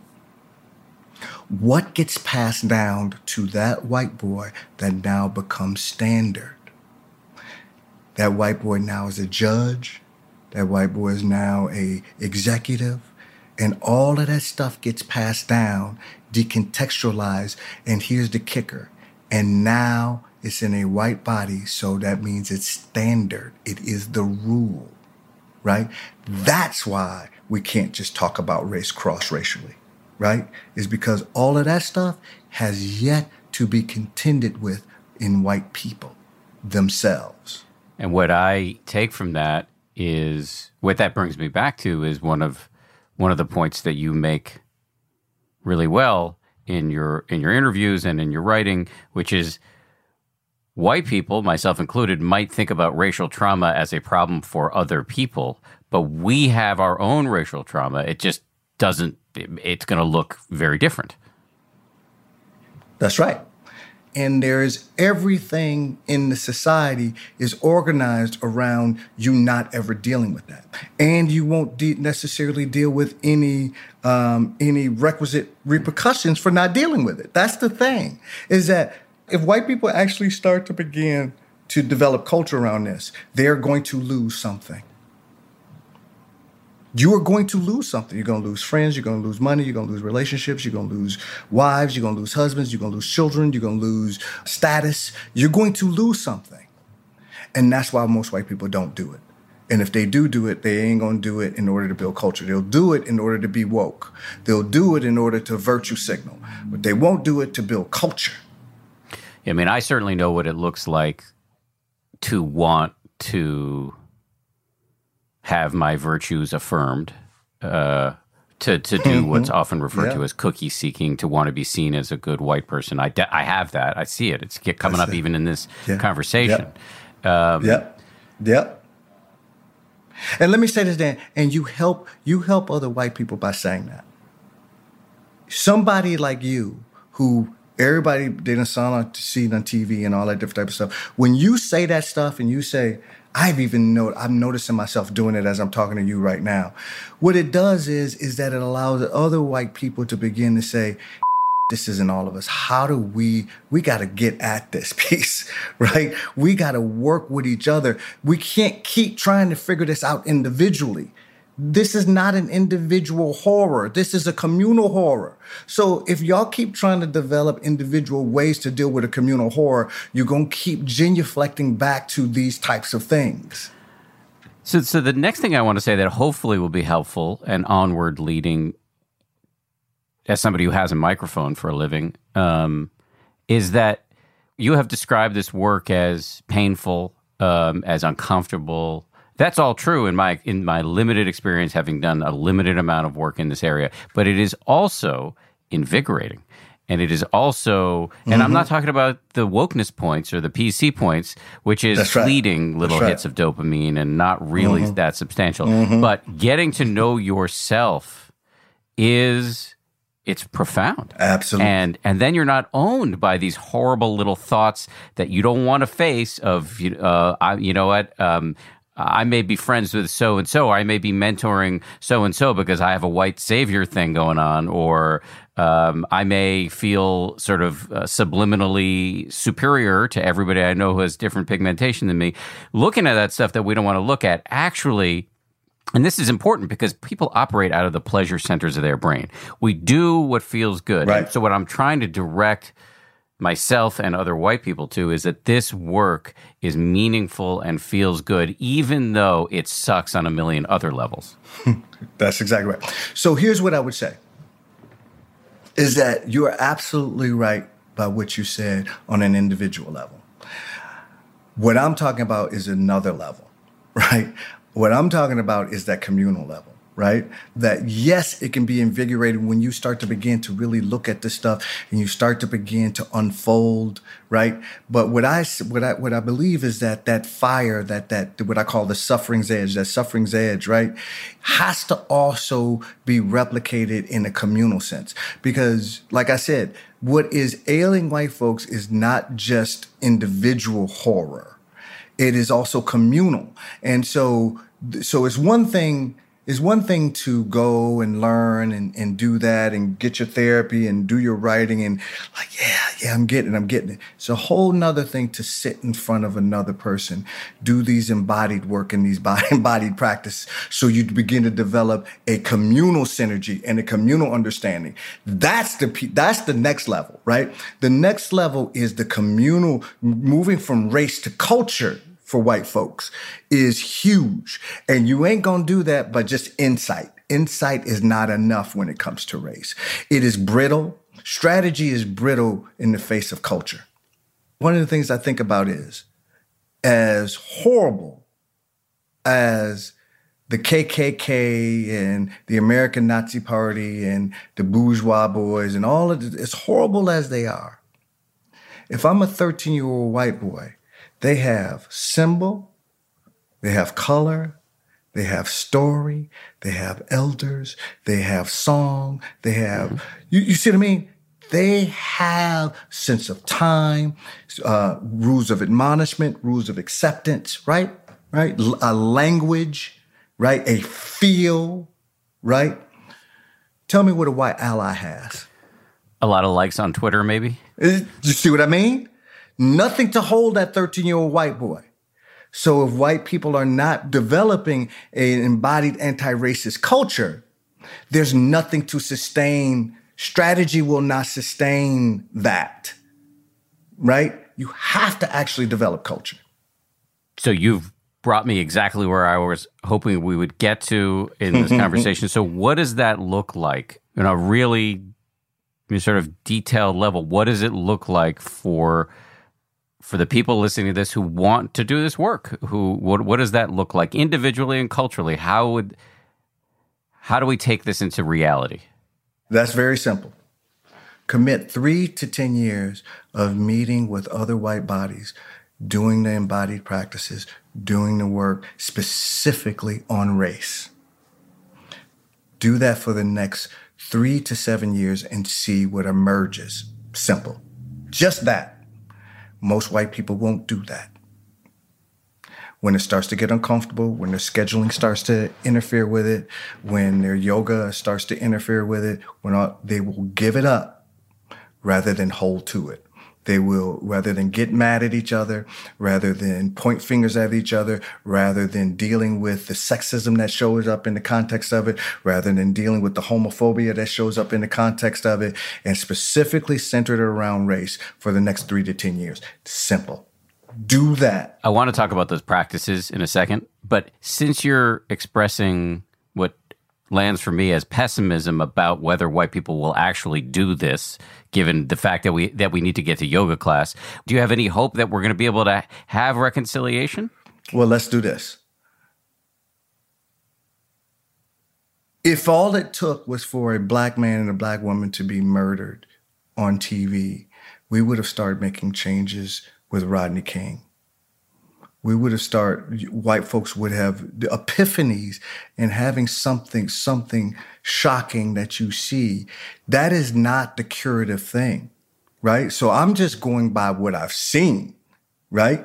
What gets passed down to that white boy that now becomes standard? That white boy now is a judge. That white boy is now a executive. And all of that stuff gets passed down, decontextualized, and here's the kicker. And now it's in a white body, so that means it's standard. It is the rule, right? That's why we can't just talk about race cross-racially, right? Is because all of that stuff has yet to be contended with in white people themselves. And what I take from that is, what that brings me back to is one of One of the points that you make really well in your in your interviews and in your writing, which is white people, myself included, might think about racial trauma as a problem for other people, but we have our own racial trauma. It just doesn't, it's going to look very different. That's right. And there is everything in the society is organized around you not ever dealing with that. And you won't de- necessarily deal with any um, any requisite repercussions for not dealing with it. That's the thing, is that if white people actually start to begin to develop culture around this, they're going to lose something. You are going to lose something. You're going to lose friends. You're going to lose money. You're going to lose relationships. You're going to lose wives. You're going to lose husbands. You're going to lose children. You're going to lose status. You're going to lose something. And that's why most white people don't do it. And if they do do it, they ain't going to do it in order to build culture. They'll do it in order to be woke. They'll do it in order to virtue signal. But they won't do it to build culture. I mean, I certainly know what it looks like to want to have my virtues affirmed, uh, to, to do what's often referred Yeah. to as cookie seeking, to want to be seen as a good white person. I, de- I have that. I see it. It's get coming That's up it. even in this Yeah. conversation. Yep. Um, Yep. Yep. And let me say this, Dan, and you help you help other white people by saying that. Somebody like you, who everybody they done saw on see on T V and all that different type of stuff. When you say that stuff and you say, I've even know I'm noticing myself doing it as I'm talking to you right now. What it does is is that it allows other white people to begin to say, this isn't all of us. How do we, we got to get at this piece, right? We got to work with each other. We can't keep trying to figure this out individually. This is not an individual horror. This is a communal horror. So if y'all keep trying to develop individual ways to deal with a communal horror, you're going to keep genuflecting back to these types of things. So, so the next thing I want to say that hopefully will be helpful and onward leading, as somebody who has a microphone for a living, um, is that you have described this work as painful, um, as uncomfortable. That's all true in my in my limited experience, having done a limited amount of work in this area. But it is also invigorating. And it is also, and mm-hmm. I'm not talking about the wokeness points or the P C points, which is That's right. fleeting little That's right. hits of dopamine and not really mm-hmm. that substantial. Mm-hmm. But getting to know yourself is, it's profound. Absolutely. And and then you're not owned by these horrible little thoughts that you don't want to face of, uh, I, you know what, um, I may be friends with so-and-so, or I may be mentoring so-and-so because I have a white savior thing going on, or um, I may feel sort of uh, subliminally superior to everybody I know who has different pigmentation than me. Looking at that stuff that we don't want to look at, actually, and this is important because people operate out of the pleasure centers of their brain. We do what feels good. Right. And so what I'm trying to direct myself and other white people to is that this work is meaningful and feels good, even though it sucks on a million other levels. That's exactly right. So here's what I would say, is that you are absolutely right by what you said on an individual level. What I'm talking about is another level, right? What I'm talking about is that communal level, right? That yes, it can be invigorating when you start to begin to really look at this stuff and you start to begin to unfold, right? But what I what I what I believe is that that fire, that that what I call the suffering's edge, that suffering's edge, right, has to also be replicated in a communal sense. Because, like I said, what is ailing white folks is not just individual horror. It is also communal. And so so it's one thing It's one thing to go and learn and, and do that and get your therapy and do your writing and like, yeah, yeah, I'm getting it, I'm getting it. It's a whole nother thing to sit in front of another person, do these embodied work and these body, embodied practice so you begin to develop a communal synergy and a communal understanding. That's the that's the next level, right? The next level is the communal, moving from race to culture. For white folks is huge. And you ain't gonna do that by just insight. Insight is not enough when it comes to race. It is brittle. Strategy is brittle in the face of culture. One of the things I think about is, as horrible as the K K K and the American Nazi Party and the bourgeois boys and all of this, as horrible as they are, if I'm a thirteen-year-old white boy, they have symbol, they have color, they have story, they have elders, they have song, they have, mm-hmm. you, you see what I mean? They have sense of time, uh, rules of admonishment, rules of acceptance, right? Right? A language, right? A feel, right? Tell me what a white ally has. A lot of likes on Twitter, maybe? You see what I mean? Nothing to hold that thirteen-year-old white boy. So if white people are not developing an embodied anti-racist culture, there's nothing to sustain. Strategy will not sustain that, right? You have to actually develop culture. So you've brought me exactly where I was hoping we would get to in this conversation. So what does that look like in a really sort of detailed level? What does it look like for for the people listening to this who want to do this work, who what what does that look like individually and culturally? How would how do we take this into reality? That's very simple. Commit three to ten years of meeting with other white bodies, doing the embodied practices, doing the work specifically on race. Do that for the next three to seven years and see what emerges. Simple. Just that. Most white people won't do that. When it starts to get uncomfortable, when their scheduling starts to interfere with it, when their yoga starts to interfere with it, when all, they will give it up rather than hold to it. They will, rather than get mad at each other, rather than point fingers at each other, rather than dealing with the sexism that shows up in the context of it, rather than dealing with the homophobia that shows up in the context of it, and specifically centered around race for the next three to ten years. Simple. Do that. I want to talk about those practices in a second, but since you're expressing what lands for me as pessimism about whether white people will actually do this, given the fact that we that we need to get to yoga class, do you have any hope that we're going to be able to have reconciliation? Well, let's do this. If all it took was for a black man and a black woman to be murdered on T V, we would have started making changes with Rodney King. We would have started, white folks would have the epiphanies and having something, something shocking that you see. That is not the curative thing, right? So I'm just going by what I've seen, right?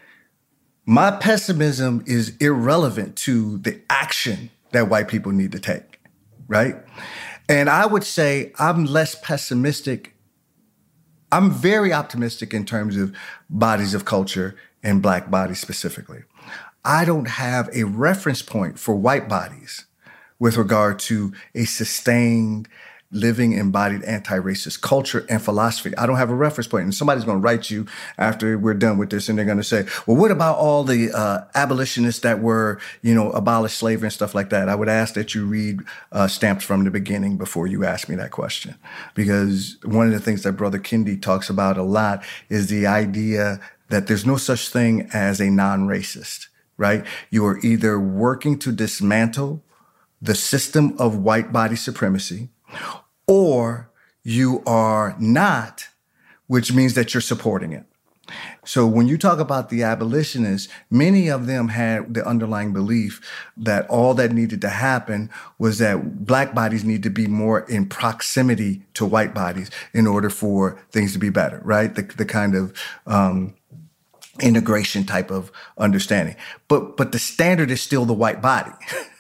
My pessimism is irrelevant to the action that white people need to take, right? And I would say I'm less pessimistic. I'm very optimistic in terms of bodies of culture and black bodies specifically. I don't have a reference point for white bodies with regard to a sustained, living, embodied anti-racist culture and philosophy. I don't have a reference point. And somebody's going to write you after we're done with this, and they're going to say, well, what about all the uh, abolitionists that were, you know, abolished slavery and stuff like that? I would ask that you read uh, Stamped from the Beginning before you ask me that question. Because one of the things that Brother Kendi talks about a lot is the idea that there's no such thing as a non-racist, right? You are either working to dismantle the system of white body supremacy, or you are not, which means that you're supporting it. So when you talk about the abolitionists, many of them had the underlying belief that all that needed to happen was that black bodies need to be more in proximity to white bodies in order for things to be better, right? The, the kind of um, integration type of understanding. But but the standard is still the white body,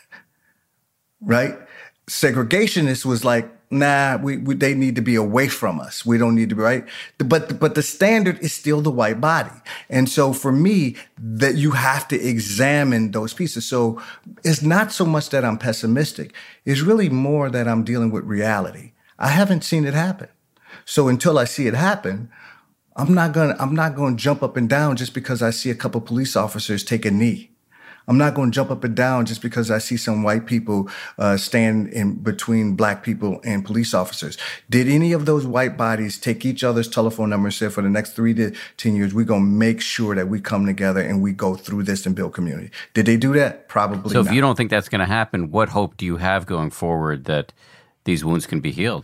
right? Segregationists was like, nah, we, we they need to be away from us. We don't need to be, right? But but the standard is still the white body. And so for me, that you have to examine those pieces. So it's not so much that I'm pessimistic. It's really more that I'm dealing with reality. I haven't seen it happen. So until I see it happen, I'm not gonna I'm not gonna jump up and down just because I see a couple police officers take a knee. I'm not going to jump up and down just because I see some white people uh, stand in between black people and police officers. Did any of those white bodies take each other's telephone number and say, for the next three to ten years, we're going to make sure that we come together and we go through this and build community? Did they do that? Probably So not. If you don't think that's going to happen, what hope do you have going forward that these wounds can be healed?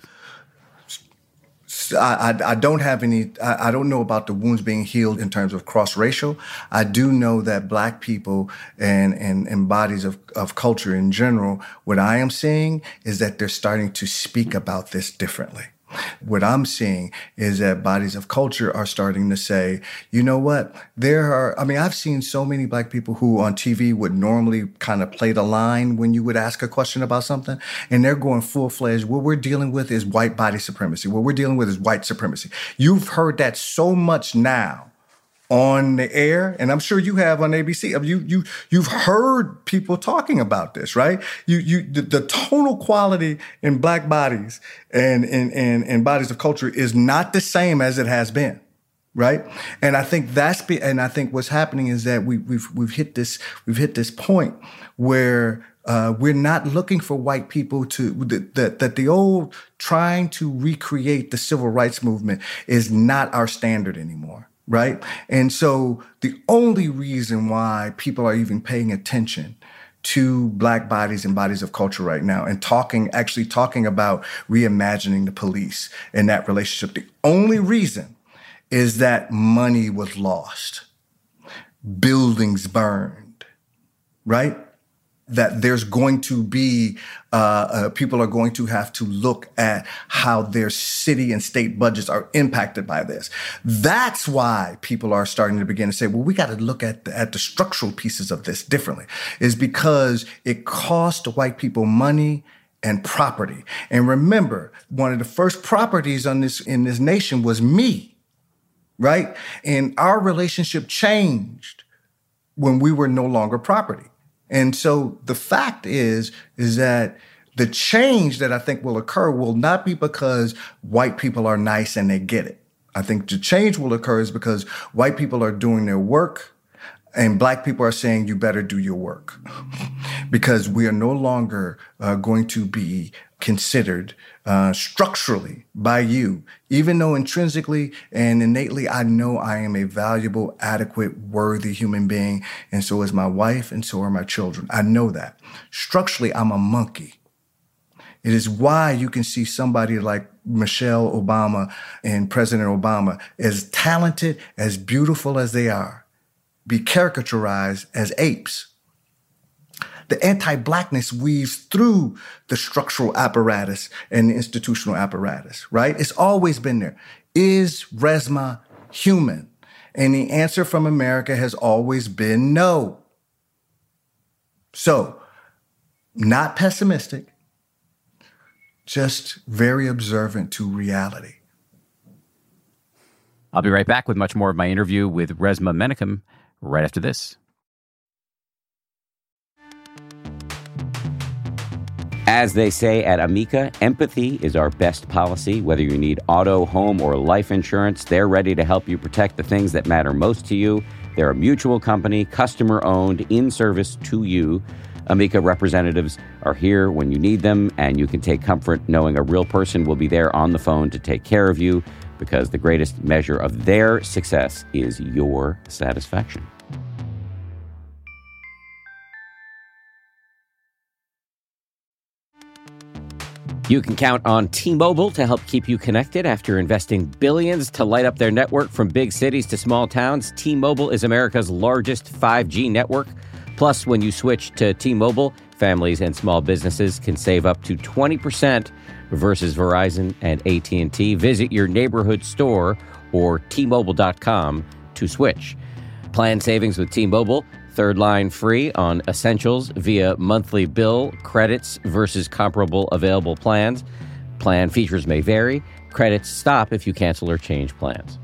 I, I, I don't have any, I, I don't know about the wounds being healed in terms of cross-racial. I do know that black people and, and, and bodies of, of culture in general, what I am seeing is that they're starting to speak about this differently. What I'm seeing is that bodies of culture are starting to say, you know what, there are, I mean, I've seen so many black people who on T V would normally kind of play the line when you would ask a question about something, and they're going full-fledged. What we're dealing with is white body supremacy. What we're dealing with is white supremacy. You've heard that so much now on the air, and I'm sure you have on A B C. You you you've heard people talking about this, right? You you the, the tonal quality in black bodies and and and and bodies of culture is not the same as it has been, right? And I think that's be, and I think what's happening is that we we've we've hit this we've hit this point where uh, we're not looking for white people to that, that that the old trying to recreate the civil rights movement is not our standard anymore. right? And so the only reason why people are even paying attention to Black bodies and bodies of culture right now and talking, actually talking about reimagining the police and that relationship, the only reason is that money was lost, buildings burned, right? That there's going to be, uh, uh, people are going to have to look at how their city and state budgets are impacted by this. That's why people are starting to begin to say, well, we got to look at the, at the structural pieces of this differently, is because it cost white people money and property. And remember, one of the first properties on this in this nation was me, right? And our relationship changed when we were no longer property. And so the fact is, is that the change that I think will occur will not be because white people are nice and they get it. I think the change will occur is because white people are doing their work and Black people are saying, you better do your work. Because we are no longer uh, going to be considered uh, structurally by you, even though intrinsically and innately I know I am a valuable, adequate, worthy human being, and so is my wife, and so are my children. I know that. Structurally, I'm a monkey. It is why you can see somebody like Michelle Obama and President Obama, as talented, as beautiful as they are, be caricaturized as apes. The anti-Blackness weaves through the structural apparatus and the institutional apparatus, right? It's always been there. Is Resmaa human? And the answer from America has always been no. So, not pessimistic, just very observant to reality. I'll be right back with much more of my interview with Resmaa Menakem right after this. As they say at Amica, empathy is our best policy. Whether you need auto, home, or life insurance, they're ready to help you protect the things that matter most to you. They're a mutual company, customer-owned, in service to you. Amica representatives are here when you need them, and you can take comfort knowing a real person will be there on the phone to take care of you, because the greatest measure of their success is your satisfaction. You can count on T-Mobile to help keep you connected. After investing billions to light up their network from big cities to small towns, T-Mobile is America's largest five G network. Plus, when you switch to T-Mobile, families and small businesses can save up to twenty percent versus Verizon and A T and T. Visit your neighborhood store or T Mobile dot com to switch. Plan savings with T-Mobile. Third line free on essentials via monthly bill, credits versus comparable available plans. Plan features may vary. Credits stop if you cancel or change plans.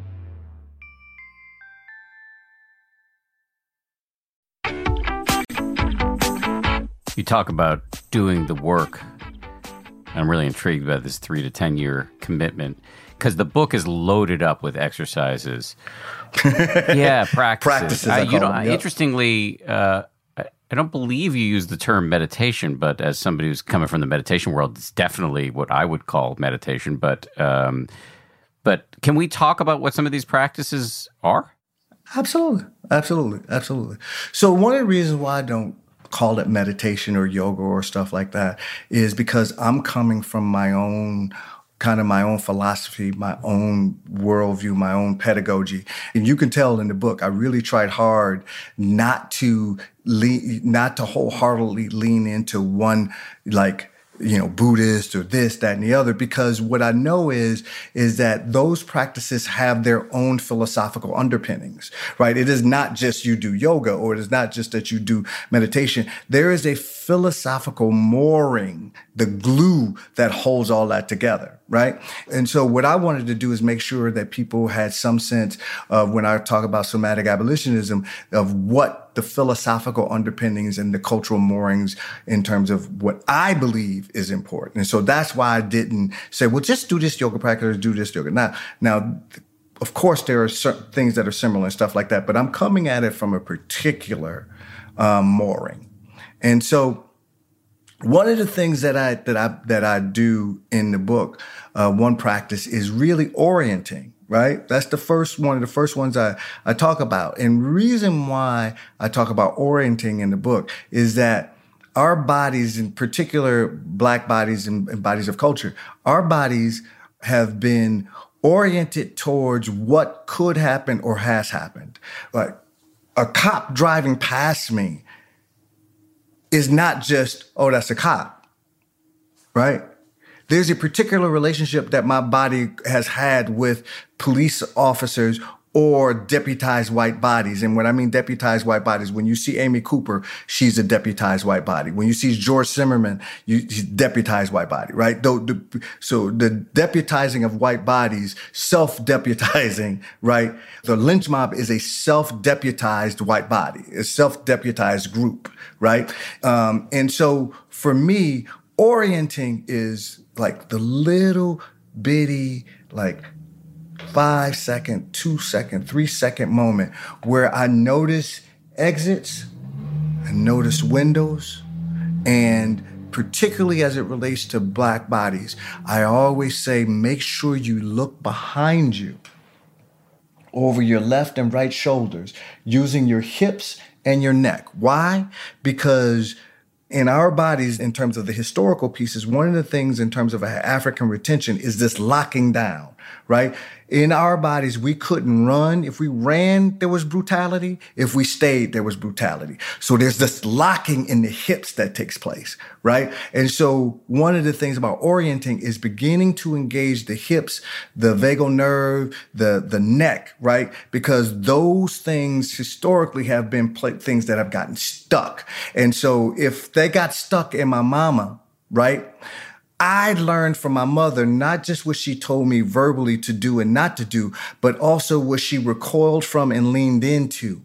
You talk about doing the work. I'm really intrigued about this three to ten year commitment, because the book is loaded up with exercises. yeah, practices. Practices, I I, you know, them, yep. Interestingly, uh, I, I don't believe you use the term meditation, but as somebody who's coming from the meditation world, it's definitely what I would call meditation. But um, but can we talk about what some of these practices are? Absolutely, absolutely, absolutely. So one of the reasons why I don't call it meditation or yoga or stuff like that is because I'm coming from my own kind of my own philosophy, my own worldview, my own pedagogy. And you can tell in the book, I really tried hard not to lean, not to wholeheartedly lean into one, like, you know, Buddhist or this, that, and the other, because what I know is, is that those practices have their own philosophical underpinnings, right? It is not just you do yoga, or it is not just that you do meditation. There is a philosophical mooring, the glue that holds all that together, right? And so what I wanted to do is make sure that people had some sense of, when I talk about somatic abolitionism, of what the philosophical underpinnings and the cultural moorings in terms of what I believe is important. And so that's why I didn't say, well, just do this yoga practice, do this yoga. Now, now, of course, there are certain things that are similar and stuff like that, but I'm coming at it from a particular um, mooring. And so one of the things that I that I that I do in the book, uh, one practice is really orienting, right? That's the first one of the first ones I, I talk about. And the reason why I talk about orienting in the book is that our bodies, in particular Black bodies and, and bodies of culture, our bodies have been oriented towards what could happen or has happened. Like a cop driving past me is not just, oh, that's a cop, right? There's a particular relationship that my body has had with police officers or deputized white bodies. And when I mean deputized white bodies, when you see Amy Cooper, she's a deputized white body. When you see George Zimmerman, you, he's deputized white body, right? So the deputizing of white bodies, self-deputizing, right? The lynch mob is a self-deputized white body, a self-deputized group, right? Um, and so for me, orienting is like the little bitty, like five second, two second, three second moment where I notice exits, I notice windows, and particularly as it relates to Black bodies, I always say, make sure you look behind you over your left and right shoulders using your hips and your neck. Why? Because in our bodies, in terms of the historical pieces, one of the things in terms of African retention is this locking down, right? In our bodies, we couldn't run. If we ran, there was brutality. If we stayed, there was brutality. So there's this locking in the hips that takes place, right? And so one of the things about orienting is beginning to engage the hips, the vagal nerve, the, the neck, right? Because those things historically have been pl- things that have gotten stuck. And so if they got stuck in my mama, right? I learned from my mother not just what she told me verbally to do and not to do, but also what she recoiled from and leaned into,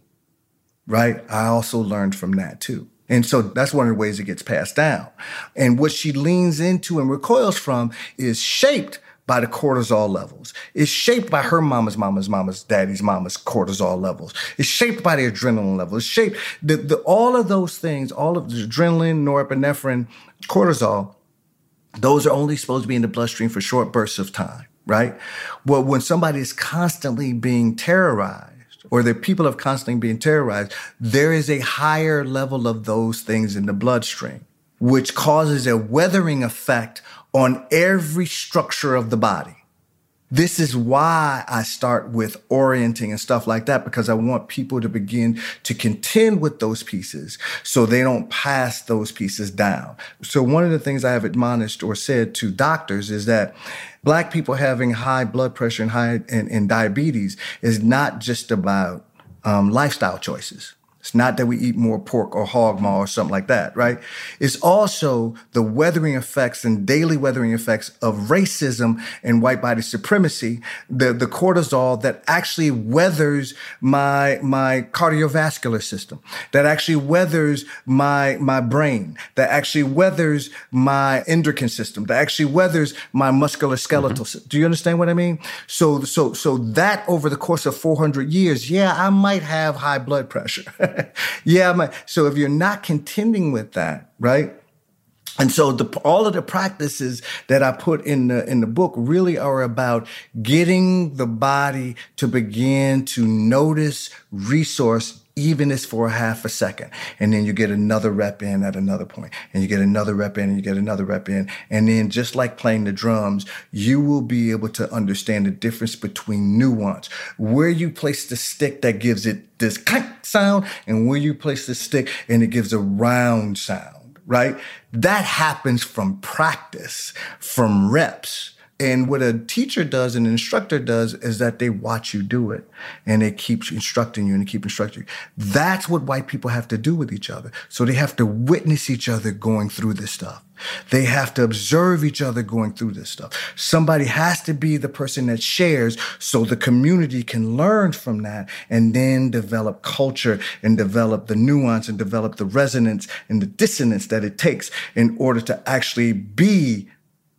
right? I also learned from that too. And so that's one of the ways it gets passed down. And what she leans into and recoils from is shaped by the cortisol levels. It's shaped by her mama's mama's mama's daddy's mama's cortisol levels. It's shaped by the adrenaline level. It's shaped, the, the, all of those things, all of the adrenaline, norepinephrine, cortisol, those are only supposed to be in the bloodstream for short bursts of time, right? Well, when somebody is constantly being terrorized, or the people are constantly being terrorized, there is a higher level of those things in the bloodstream, which causes a weathering effect on every structure of the body. This is why I start with orienting and stuff like that, because I want people to begin to contend with those pieces so they don't pass those pieces down. So one of the things I have admonished or said to doctors is that Black people having high blood pressure and high and, and diabetes is not just about um, lifestyle choices. It's not that we eat more pork or hog maw or something like that, right? It's also the weathering effects and daily weathering effects of racism and white body supremacy, the, the cortisol that actually weathers my, my cardiovascular system, that actually weathers my, my brain, that actually weathers my endocrine system, that actually weathers my musculoskeletal mm-hmm. system. Do you understand what I mean? So, so, so that over the course of four hundred years, yeah, I might have high blood pressure. yeah, my, so if you're not contending with that, right? And so the, all of the practices that I put in the in the book really are about getting the body to begin to notice resource, even if for a half a second. And then you get another rep in at another point, and you get another rep in, and you get another rep in. And then just like playing the drums, you will be able to understand the difference between nuance, where you place the stick that gives it this clank sound, and where you place the stick and it gives a round sound. Right? That happens from practice, from reps. And what a teacher does, an instructor does, is that they watch you do it and they keep instructing you and they keep instructing you. That's what white people have to do with each other. So they have to witness each other going through this stuff. They have to observe each other going through this stuff. Somebody has to be the person that shares so the community can learn from that and then develop culture and develop the nuance and develop the resonance and the dissonance that it takes in order to actually be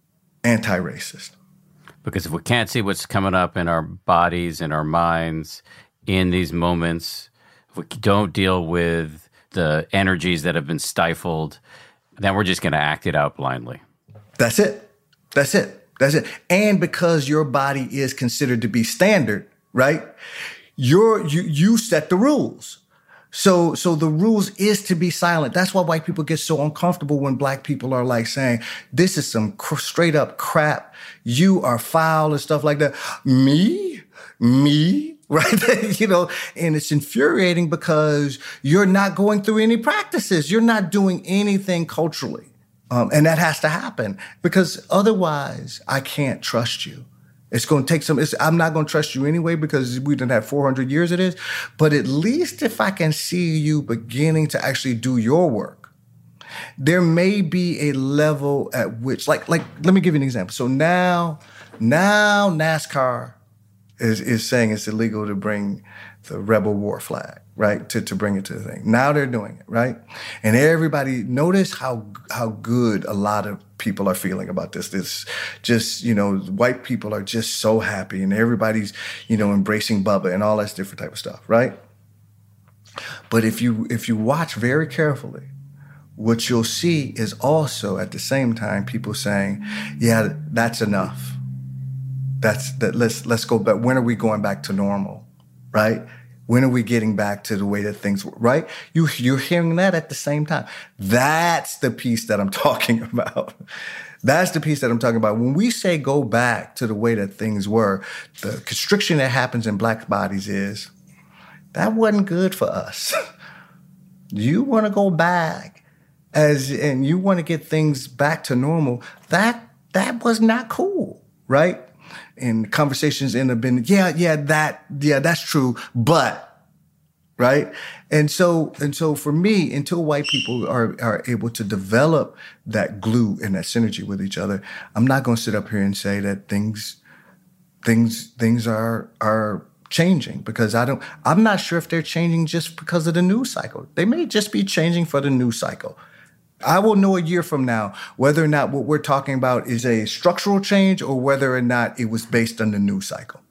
anti-racist. Because if we can't see what's coming up in our bodies and our minds in these moments, if we don't deal with the energies that have been stifled, then we're just going to act it out blindly. That's it. That's it. That's it. And because your body is considered to be standard, right? You're, you you set the rules. So so the rules is to be silent. That's why white people get so uncomfortable when black people are like saying, this is some cr- straight up crap. You are foul and stuff like that. Me? Me? Right? You know, and it's infuriating because you're not going through any practices. You're not doing anything culturally. Um, and that has to happen because otherwise I can't trust you. It's going to take some, it's, I'm not going to trust you anyway because we didn't have four hundred years of this. But at least if I can see you beginning to actually do your work, there may be a level at which, like, like let me give you an example. So now, now NASCAR is, is saying it's illegal to bring the rebel war flag, right? To, to bring it to the thing. Now they're doing it, right? And everybody, notice how how good a lot of people are feeling about this. This just, you know, white people are just so happy and everybody's, you know, embracing Bubba and all that different type of stuff, right? But if you if you watch very carefully, what you'll see is also at the same time people saying, yeah, that's enough. That's that let's let's go back. When are we going back to normal? Right? When are we getting back to the way that things were, right? You, you're hearing that at the same time. That's the piece that I'm talking about. That's the piece that I'm talking about. When we say go back to the way that things were, the constriction that happens in black bodies is, that wasn't good for us. You want to go back as, and you want to get things back to normal. That, that was not cool, right? And conversations end up being, yeah, yeah, that, yeah, that's true, but, right? And so, and so for me, until white people are, are able to develop that glue and that synergy with each other, I'm not going to sit up here and say that things, things, things are, are changing because I don't, I'm not sure if they're changing just because of the news cycle. They may just be changing for the news cycle. I will know a year from now whether or not what we're talking about is a structural change or whether or not it was based on the news cycle.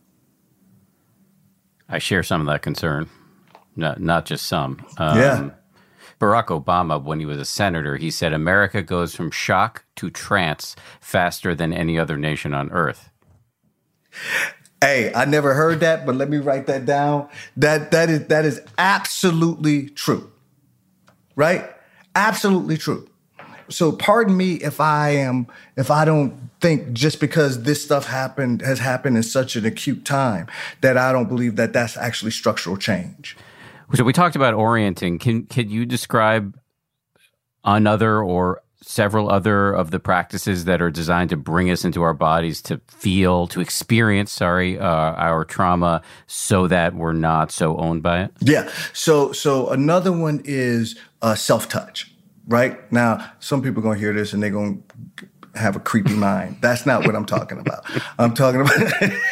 I share some of that concern, not not just some. Um, yeah. Barack Obama, when he was a senator, he said, America goes from shock to trance faster than any other nation on earth. Hey, I never heard that, but let me write that down. That that is that is absolutely true, right? Absolutely true. So pardon me if I am, if I don't think just because this stuff happened, has happened in such an acute time, that I don't believe that that's actually structural change. So we talked about orienting. Can, can you describe another or several other of the practices that are designed to bring us into our bodies to feel, to experience, sorry, uh, our trauma so that we're not so owned by it? Yeah. So, so another one is uh, self-touch, right? Now, some people are going to hear this and they're going to have a creepy mind. That's not what I'm talking about. I'm talking about...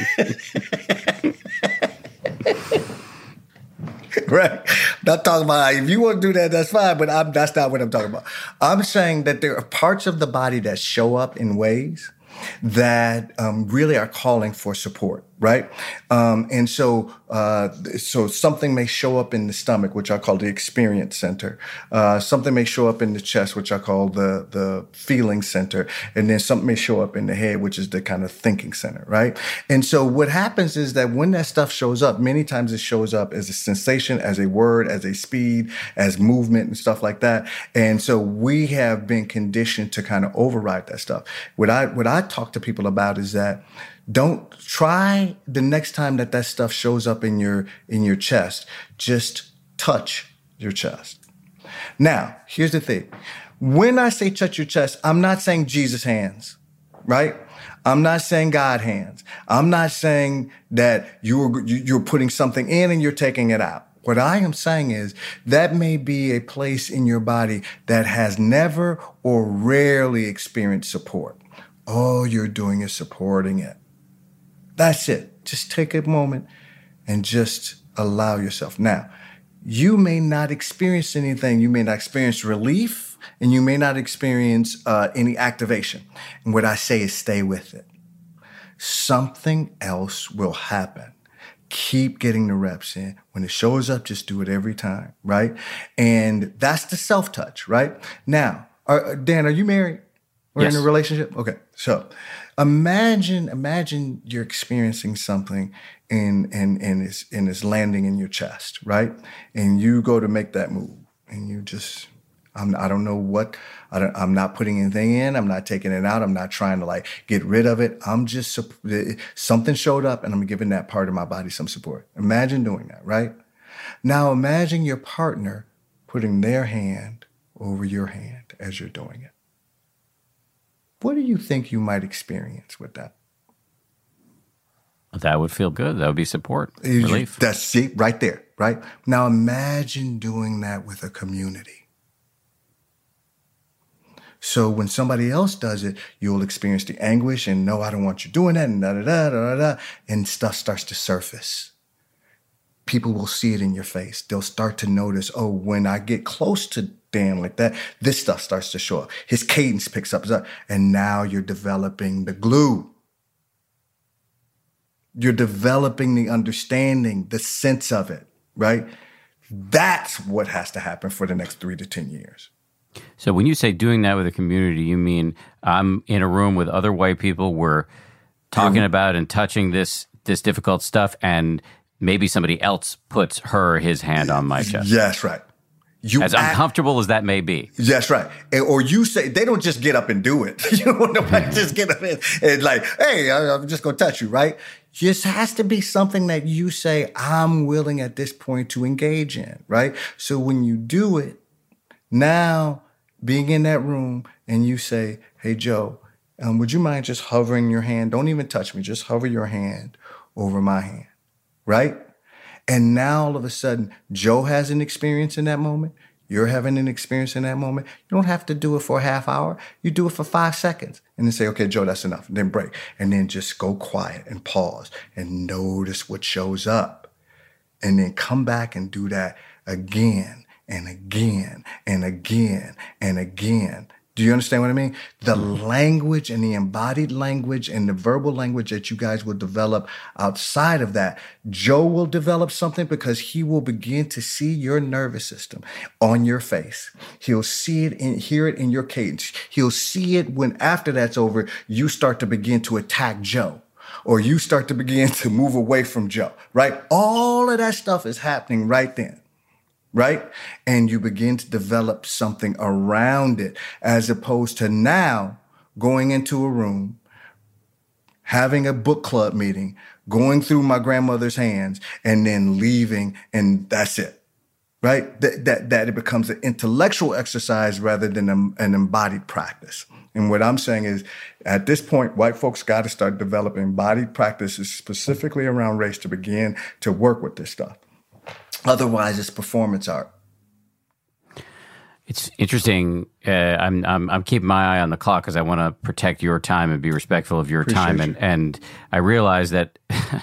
Right. Not talking about, if you want to do that, that's fine, but I'm, that's not what I'm talking about. I'm saying that there are parts of the body that show up in ways that um, really are calling for support, right? Um, and so uh, so something may show up in the stomach, which I call the experience center. Uh, something may show up in the chest, which I call the, the feeling center. And then something may show up in the head, which is the kind of thinking center, right? And so what happens is that when that stuff shows up, many times it shows up as a sensation, as a word, as a speed, as movement and stuff like that. And so we have been conditioned to kind of override that stuff. What I, what I talk to people about is that don't try the next time that that stuff shows up in your in your chest. Just touch your chest. Now, here's the thing. When I say touch your chest, I'm not saying Jesus hands, right? I'm not saying God hands. I'm not saying that you're you're putting something in and you're taking it out. What I am saying is that may be a place in your body that has never or rarely experienced support. All you're doing is supporting it. That's it. Just take a moment and just allow yourself. Now, you may not experience anything. You may not experience relief, and you may not experience uh, any activation. And what I say is stay with it. Something else will happen. Keep getting the reps in. When it shows up, just do it every time, right? And that's the self-touch, right? Now, are, Dan, are you married? We're Yes. in a relationship? Okay. So imagine, imagine you're experiencing something and and and it's and it's landing in your chest, right? And you go to make that move and you just I'm, I don't know what, I don't, I'm not putting anything in. I'm not taking it out. I'm not trying to like get rid of it. I'm just, something showed up and I'm giving that part of my body some support. Imagine doing that, right? Now imagine your partner putting their hand over your hand as you're doing it. What do you think you might experience with that? That would feel good. That would be support, relief. That's it right there, right? Now imagine doing that with a community. So when somebody else does it, you'll experience the anguish and no, I don't want you doing that and da da da da da, and stuff starts to surface. People will see it in your face. They'll start to notice, oh, when I get close to Dan like that, this stuff starts to show up. His cadence picks up, and now you're developing the glue. You're developing the understanding, the sense of it, right? That's what has to happen for the next three to ten years. So when you say doing that with a community, you mean I'm in a room with other white people, we're talking about and touching this this difficult stuff, and maybe somebody else puts her or his hand on my chest. Yes, right. You as act, uncomfortable as that may be. That's right. And, or you say, they don't just get up and do it. You know, nobody just get up and, and like, hey, I, I'm just going to touch you, right? Just has to be something that you say, I'm willing at this point to engage in, right? So when you do it, now being in that room and you say, hey, Joe, um, would you mind just hovering your hand? Don't even touch me. Just hover your hand over my hand, right? And now all of a sudden, Joe has an experience in that moment. You're having an experience in that moment. You don't have to do it for a half hour. You do it for five seconds and then say, okay, Joe, that's enough. And then break. And then just go quiet and pause and notice what shows up. And then come back and do that again and again and again and again. Do you understand what I mean? The language and the embodied language and the verbal language that you guys will develop outside of that, Joe will develop something because he will begin to see your nervous system on your face. He'll see it and hear it in your cadence. He'll see it when after that's over, you start to begin to attack Joe or you start to begin to move away from Joe, right? All of that stuff is happening right then. Right? And you begin to develop something around it as opposed to now going into a room, having a book club meeting, going through my grandmother's hands and then leaving and that's it. Right? That, that, that it becomes an intellectual exercise rather than a, an embodied practice. And what I'm saying is at this point, white folks got to start developing embodied practices specifically around race to begin to work with this stuff. Otherwise, it's performance art. It's interesting. Uh, I'm I'm I'm keeping my eye on the clock because I want to protect your time and be respectful of your Appreciate time. you. And and I realize that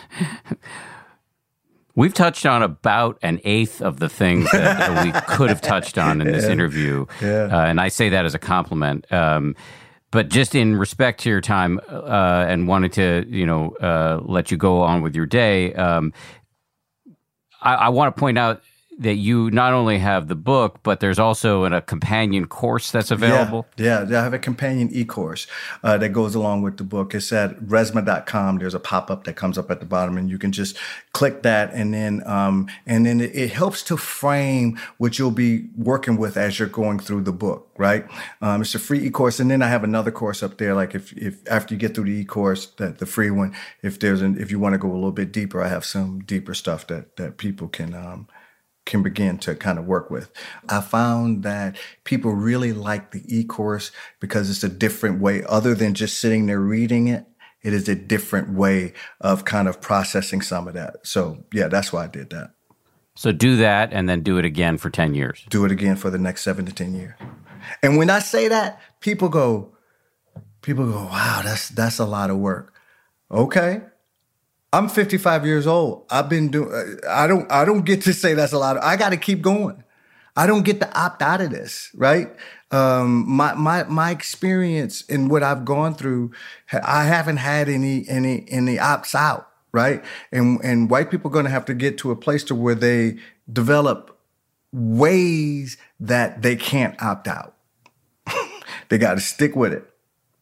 we've touched on about an eighth of the things that, that we could have touched on in this yeah. interview. Yeah. Uh, and I say that as a compliment. Um, but just in respect to your time uh, and wanting to, you know, uh, let you go on with your day. Um, I, I want to point out that you not only have the book, but there's also an, a companion course that's available. Yeah, yeah, I have a companion e-course uh, that goes along with the book. It's at resma dot com. There's a pop-up that comes up at the bottom, and you can just click that, and then um, and then it, it helps to frame what you'll be working with as you're going through the book. Right? Um, it's a free e-course, and then I have another course up there. Like if if after you get through the e-course, that the free one, if there's an if you want to go a little bit deeper, I have some deeper stuff that that people can. Um, can begin to kind of work with. I found that people really like the e-course because it's a different way, other than just sitting there reading it. It is a different way of kind of processing some of that. So yeah, that's why I did that. So do that and then do it again for ten years. Do it again for the next seven to ten years. And when I say that, people go, people go, wow, that's that's a lot of work. Okay. I'm fifty-five years old. I've been doing, I don't, I don't get to say that's a lot. Of, I got to keep going. I don't get to opt out of this, right? Um, my, my, my experience and what I've gone through, I haven't had any, any, any opts out, right? And, and white people are going to have to get to a place to where they develop ways that they can't opt out. They got to stick with it.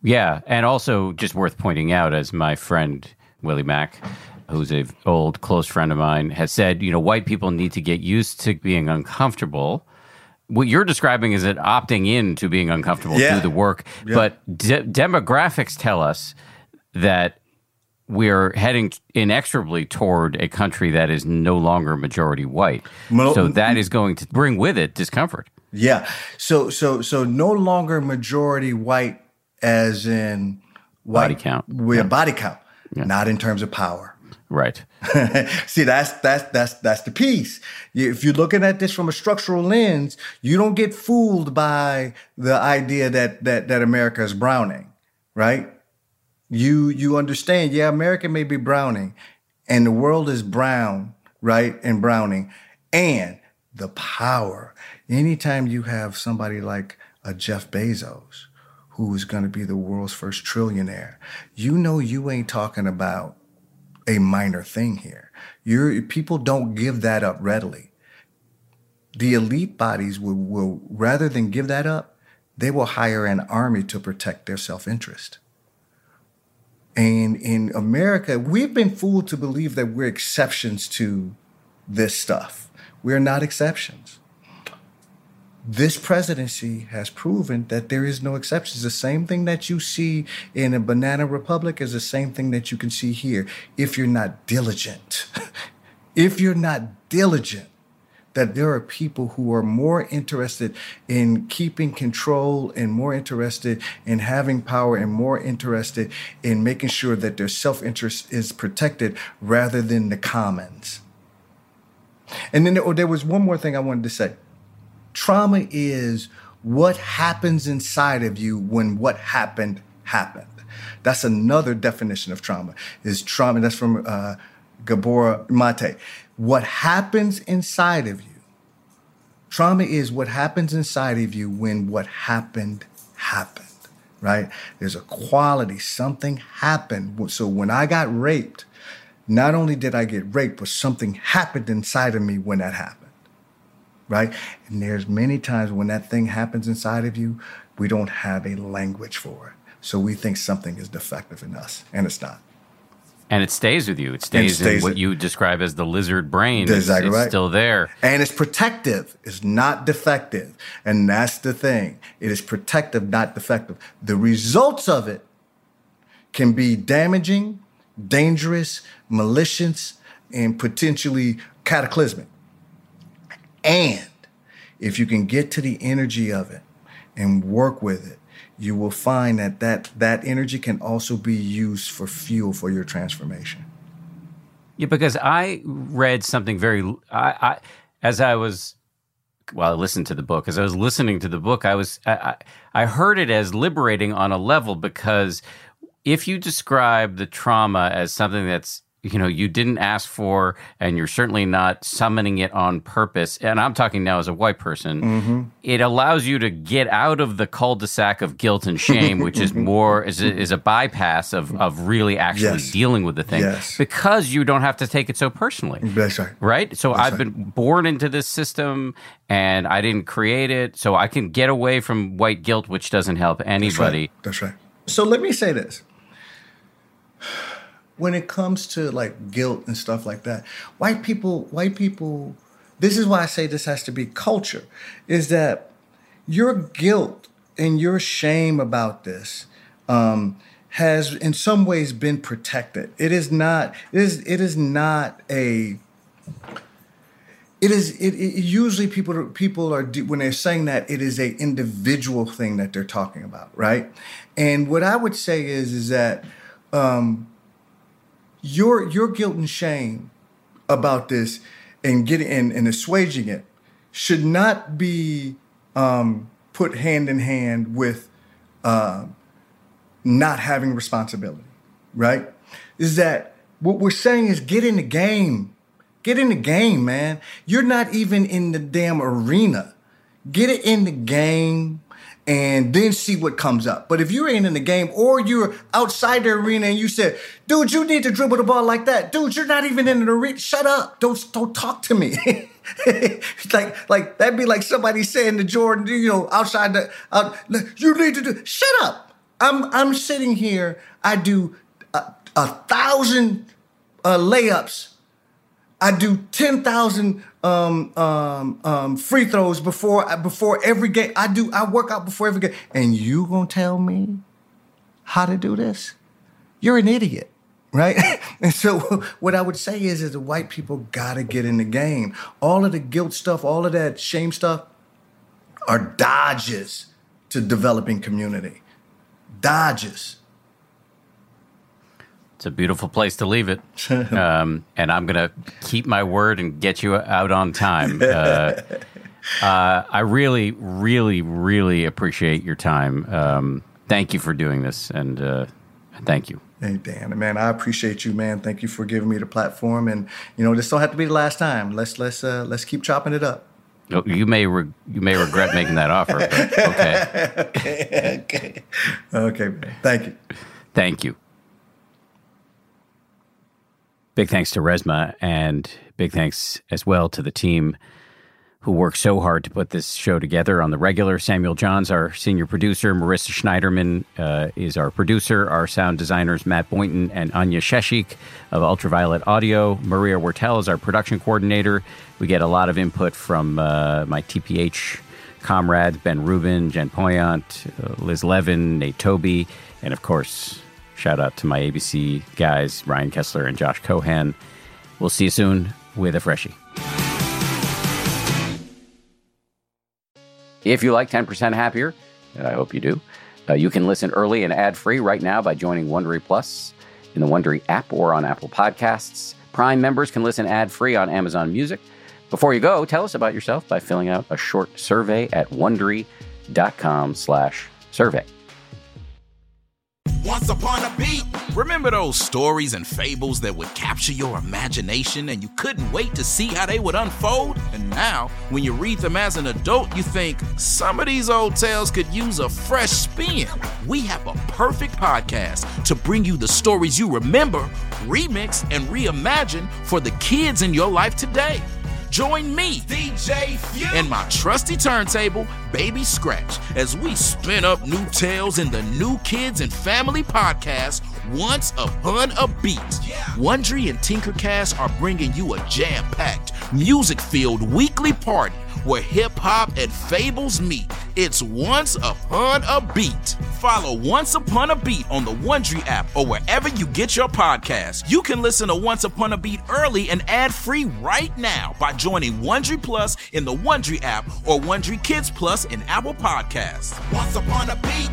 Yeah, and also just worth pointing out, as my friend Willie Mack, who's an old close friend of mine, has said, you know, white people need to get used to being uncomfortable. What you're describing is that opting in to being uncomfortable, yeah. do the work. Yeah. But de- demographics tell us that we're heading inexorably toward a country that is no longer majority white. Well, so that is going to bring with it discomfort. Yeah. So so so no longer majority white as in white, body count. We yeah. body count, yeah. not in terms of power. Right. See, that's that's that's that's the piece. If you're looking at this from a structural lens, you don't get fooled by the idea that that that America is browning, right? You you understand, yeah, America may be browning, and the world is brown, right? And browning, and the power. Anytime you have somebody like a Jeff Bezos, who is going to be the world's first trillionaire, you know you ain't talking about a minor thing here. You're, people don't give that up readily. The elite bodies will, will, rather than give that up, they will hire an army to protect their self-interest. And in America, we've been fooled to believe that we're exceptions to this stuff. We're not exceptions. This presidency has proven that there is no exceptions. The same thing that you see in a banana republic is the same thing that you can see here. If you're not diligent, if you're not diligent, that there are people who are more interested in keeping control and more interested in having power and more interested in making sure that their self-interest is protected rather than the commons. And then there, there was one more thing I wanted to say. Trauma is what happens inside of you when what happened happened. That's another definition of trauma. Is trauma, that's from uh, Gabor Mate. What happens inside of you. Trauma is what happens inside of you when what happened happened, right? There's a quality, something happened. So when I got raped, not only did I get raped, but something happened inside of me when that happened. Right? And there's many times when that thing happens inside of you, we don't have a language for it. So we think something is defective in us, and it's not. And it stays with you. It stays, it stays in what it. you describe as the lizard brain. That's exactly it's, it's right. still there. And it's protective. It's not defective. And that's the thing. It is protective, not defective. The results of it can be damaging, dangerous, malicious, and potentially cataclysmic. And if you can get to the energy of it and work with it, you will find that that, that energy can also be used for fuel for your transformation. Yeah, because I read something very, I, I as I was, well, I listened to the book. As I was listening to the book, I was, I, I heard it as liberating on a level, because if you describe the trauma as something that's, you know, you didn't ask for, and you're certainly not summoning it on purpose, and I'm talking now as a white person, mm-hmm. it allows you to get out of the cul-de-sac of guilt and shame, which is more, is a, is a bypass of, of really actually yes. dealing with the thing, yes. because you don't have to take it so personally. That's right. Right? So That's I've right. been born into this system, and I didn't create it, so I can get away from white guilt, which doesn't help anybody. That's right. That's right. So let me say this. When it comes to like guilt and stuff like that, white people, white people, this is why I say this has to be culture, is that your guilt and your shame about this um, has in some ways been protected. It is not, it is, it is not a, it is, it, it usually people, people are, when they're saying that, it is a individual thing that they're talking about, right? And what I would say is, is that, um, Your your guilt and shame about this and getting and, and assuaging it should not be um, put hand in hand with uh, not having responsibility, right? Is that what we're saying is get in the game. Get in the game, man. You're not even in the damn arena. Get it in the game and then see what comes up. But if you ain't in the game or you're outside the arena and you said, dude, you need to dribble the ball like that. Dude, you're not even in the arena. Shut up. Don't don't talk to me. like, like that'd be like somebody saying to Jordan, you know, outside the, out, you need to do, shut up. I'm I'm sitting here. I do a, a thousand uh, layups. I do ten thousand um, um, um, free throws before before every game. I do. I work out before every game. And you gonna tell me how to do this? You're an idiot, right? And so what I would say is, is the white people gotta get in the game. All of the guilt stuff, all of that shame stuff, are dodges to developing community. Dodges. It's a beautiful place to leave it. Um, and I'm going to keep my word and get you out on time. Uh, uh, I really, really, really appreciate your time. Um, thank you for doing this, and uh, thank you. Hey, Dan, man, I appreciate you, man. Thank you for giving me the platform. And, you know, this don't have to be the last time. Let's let's uh, let's keep chopping it up. You may re- you may regret making that offer, but okay. okay, okay. Okay, man. Thank you. Thank you. Big thanks to Resmaa, and big thanks as well to the team who worked so hard to put this show together on the regular. Samuel Johns, our senior producer. Marissa Schneiderman uh, is our producer. Our sound designers, Matt Boynton and Anya Sheshik of Ultraviolet Audio. Maria Wertel is our production coordinator. We get a lot of input from uh, my T P H comrades, Ben Rubin, Jen Poyant, uh, Liz Levin, Nate Toby, and of course, shout out to my A B C guys, Ryan Kessler and Josh Cohan. We'll see you soon with a freshie. If you like ten percent Happier, and I hope you do, uh, you can listen early and ad-free right now by joining Wondery Plus in the Wondery app or on Apple Podcasts. Prime members can listen ad-free on Amazon Music. Before you go, tell us about yourself by filling out a short survey at Wondery.com slash survey. Once upon a beat. Remember those stories and fables that would capture your imagination and you couldn't wait to see how they would unfold? And now, when you read them as an adult, you think, some of these old tales could use a fresh spin. We have a perfect podcast to bring you the stories you remember, remix, and reimagine for the kids in your life today. Join me, D J Few, and my trusty turntable, Baby Scratch, as we spin up new tales in the New Kids and Family podcast, Once Upon a Beat. Yeah. Wondery and Tinkercast are bringing you a jam-packed, music-filled weekly party where hip-hop and fables meet. It's Once Upon a Beat. Follow Once Upon a Beat on the Wondery app or wherever you get your podcasts. You can listen to Once Upon a Beat early and ad-free right now by joining Wondery Plus in the Wondery app or Wondery Kids Plus in Apple Podcasts. Once Upon a Beat.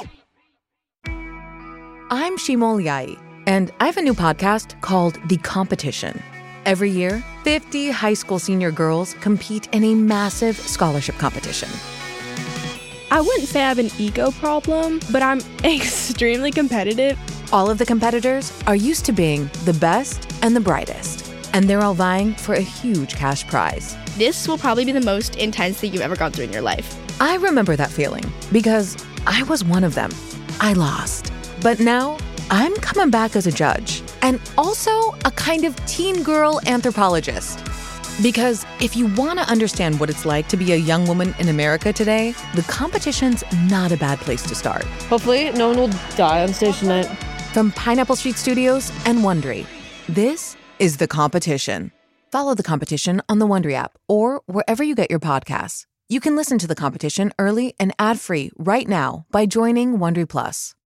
I'm Shimol Yai, and I have a new podcast called The Competition. Every year, fifty high school senior girls compete in a massive scholarship competition. I wouldn't say I have an ego problem, but I'm extremely competitive. All of the competitors are used to being the best and the brightest, and they're all vying for a huge cash prize. This will probably be the most intense thing you've ever gone through in your life. I remember that feeling because I was one of them. I lost. But now, I'm coming back as a judge and also a kind of teen girl anthropologist. Because if you want to understand what it's like to be a young woman in America today, the competition's not a bad place to start. Hopefully, no one will die on stage tonight. From Pineapple Street Studios and Wondery, this is The Competition. Follow The Competition on the Wondery app or wherever you get your podcasts. You can listen to The Competition early and ad-free right now by joining Wondery Plus.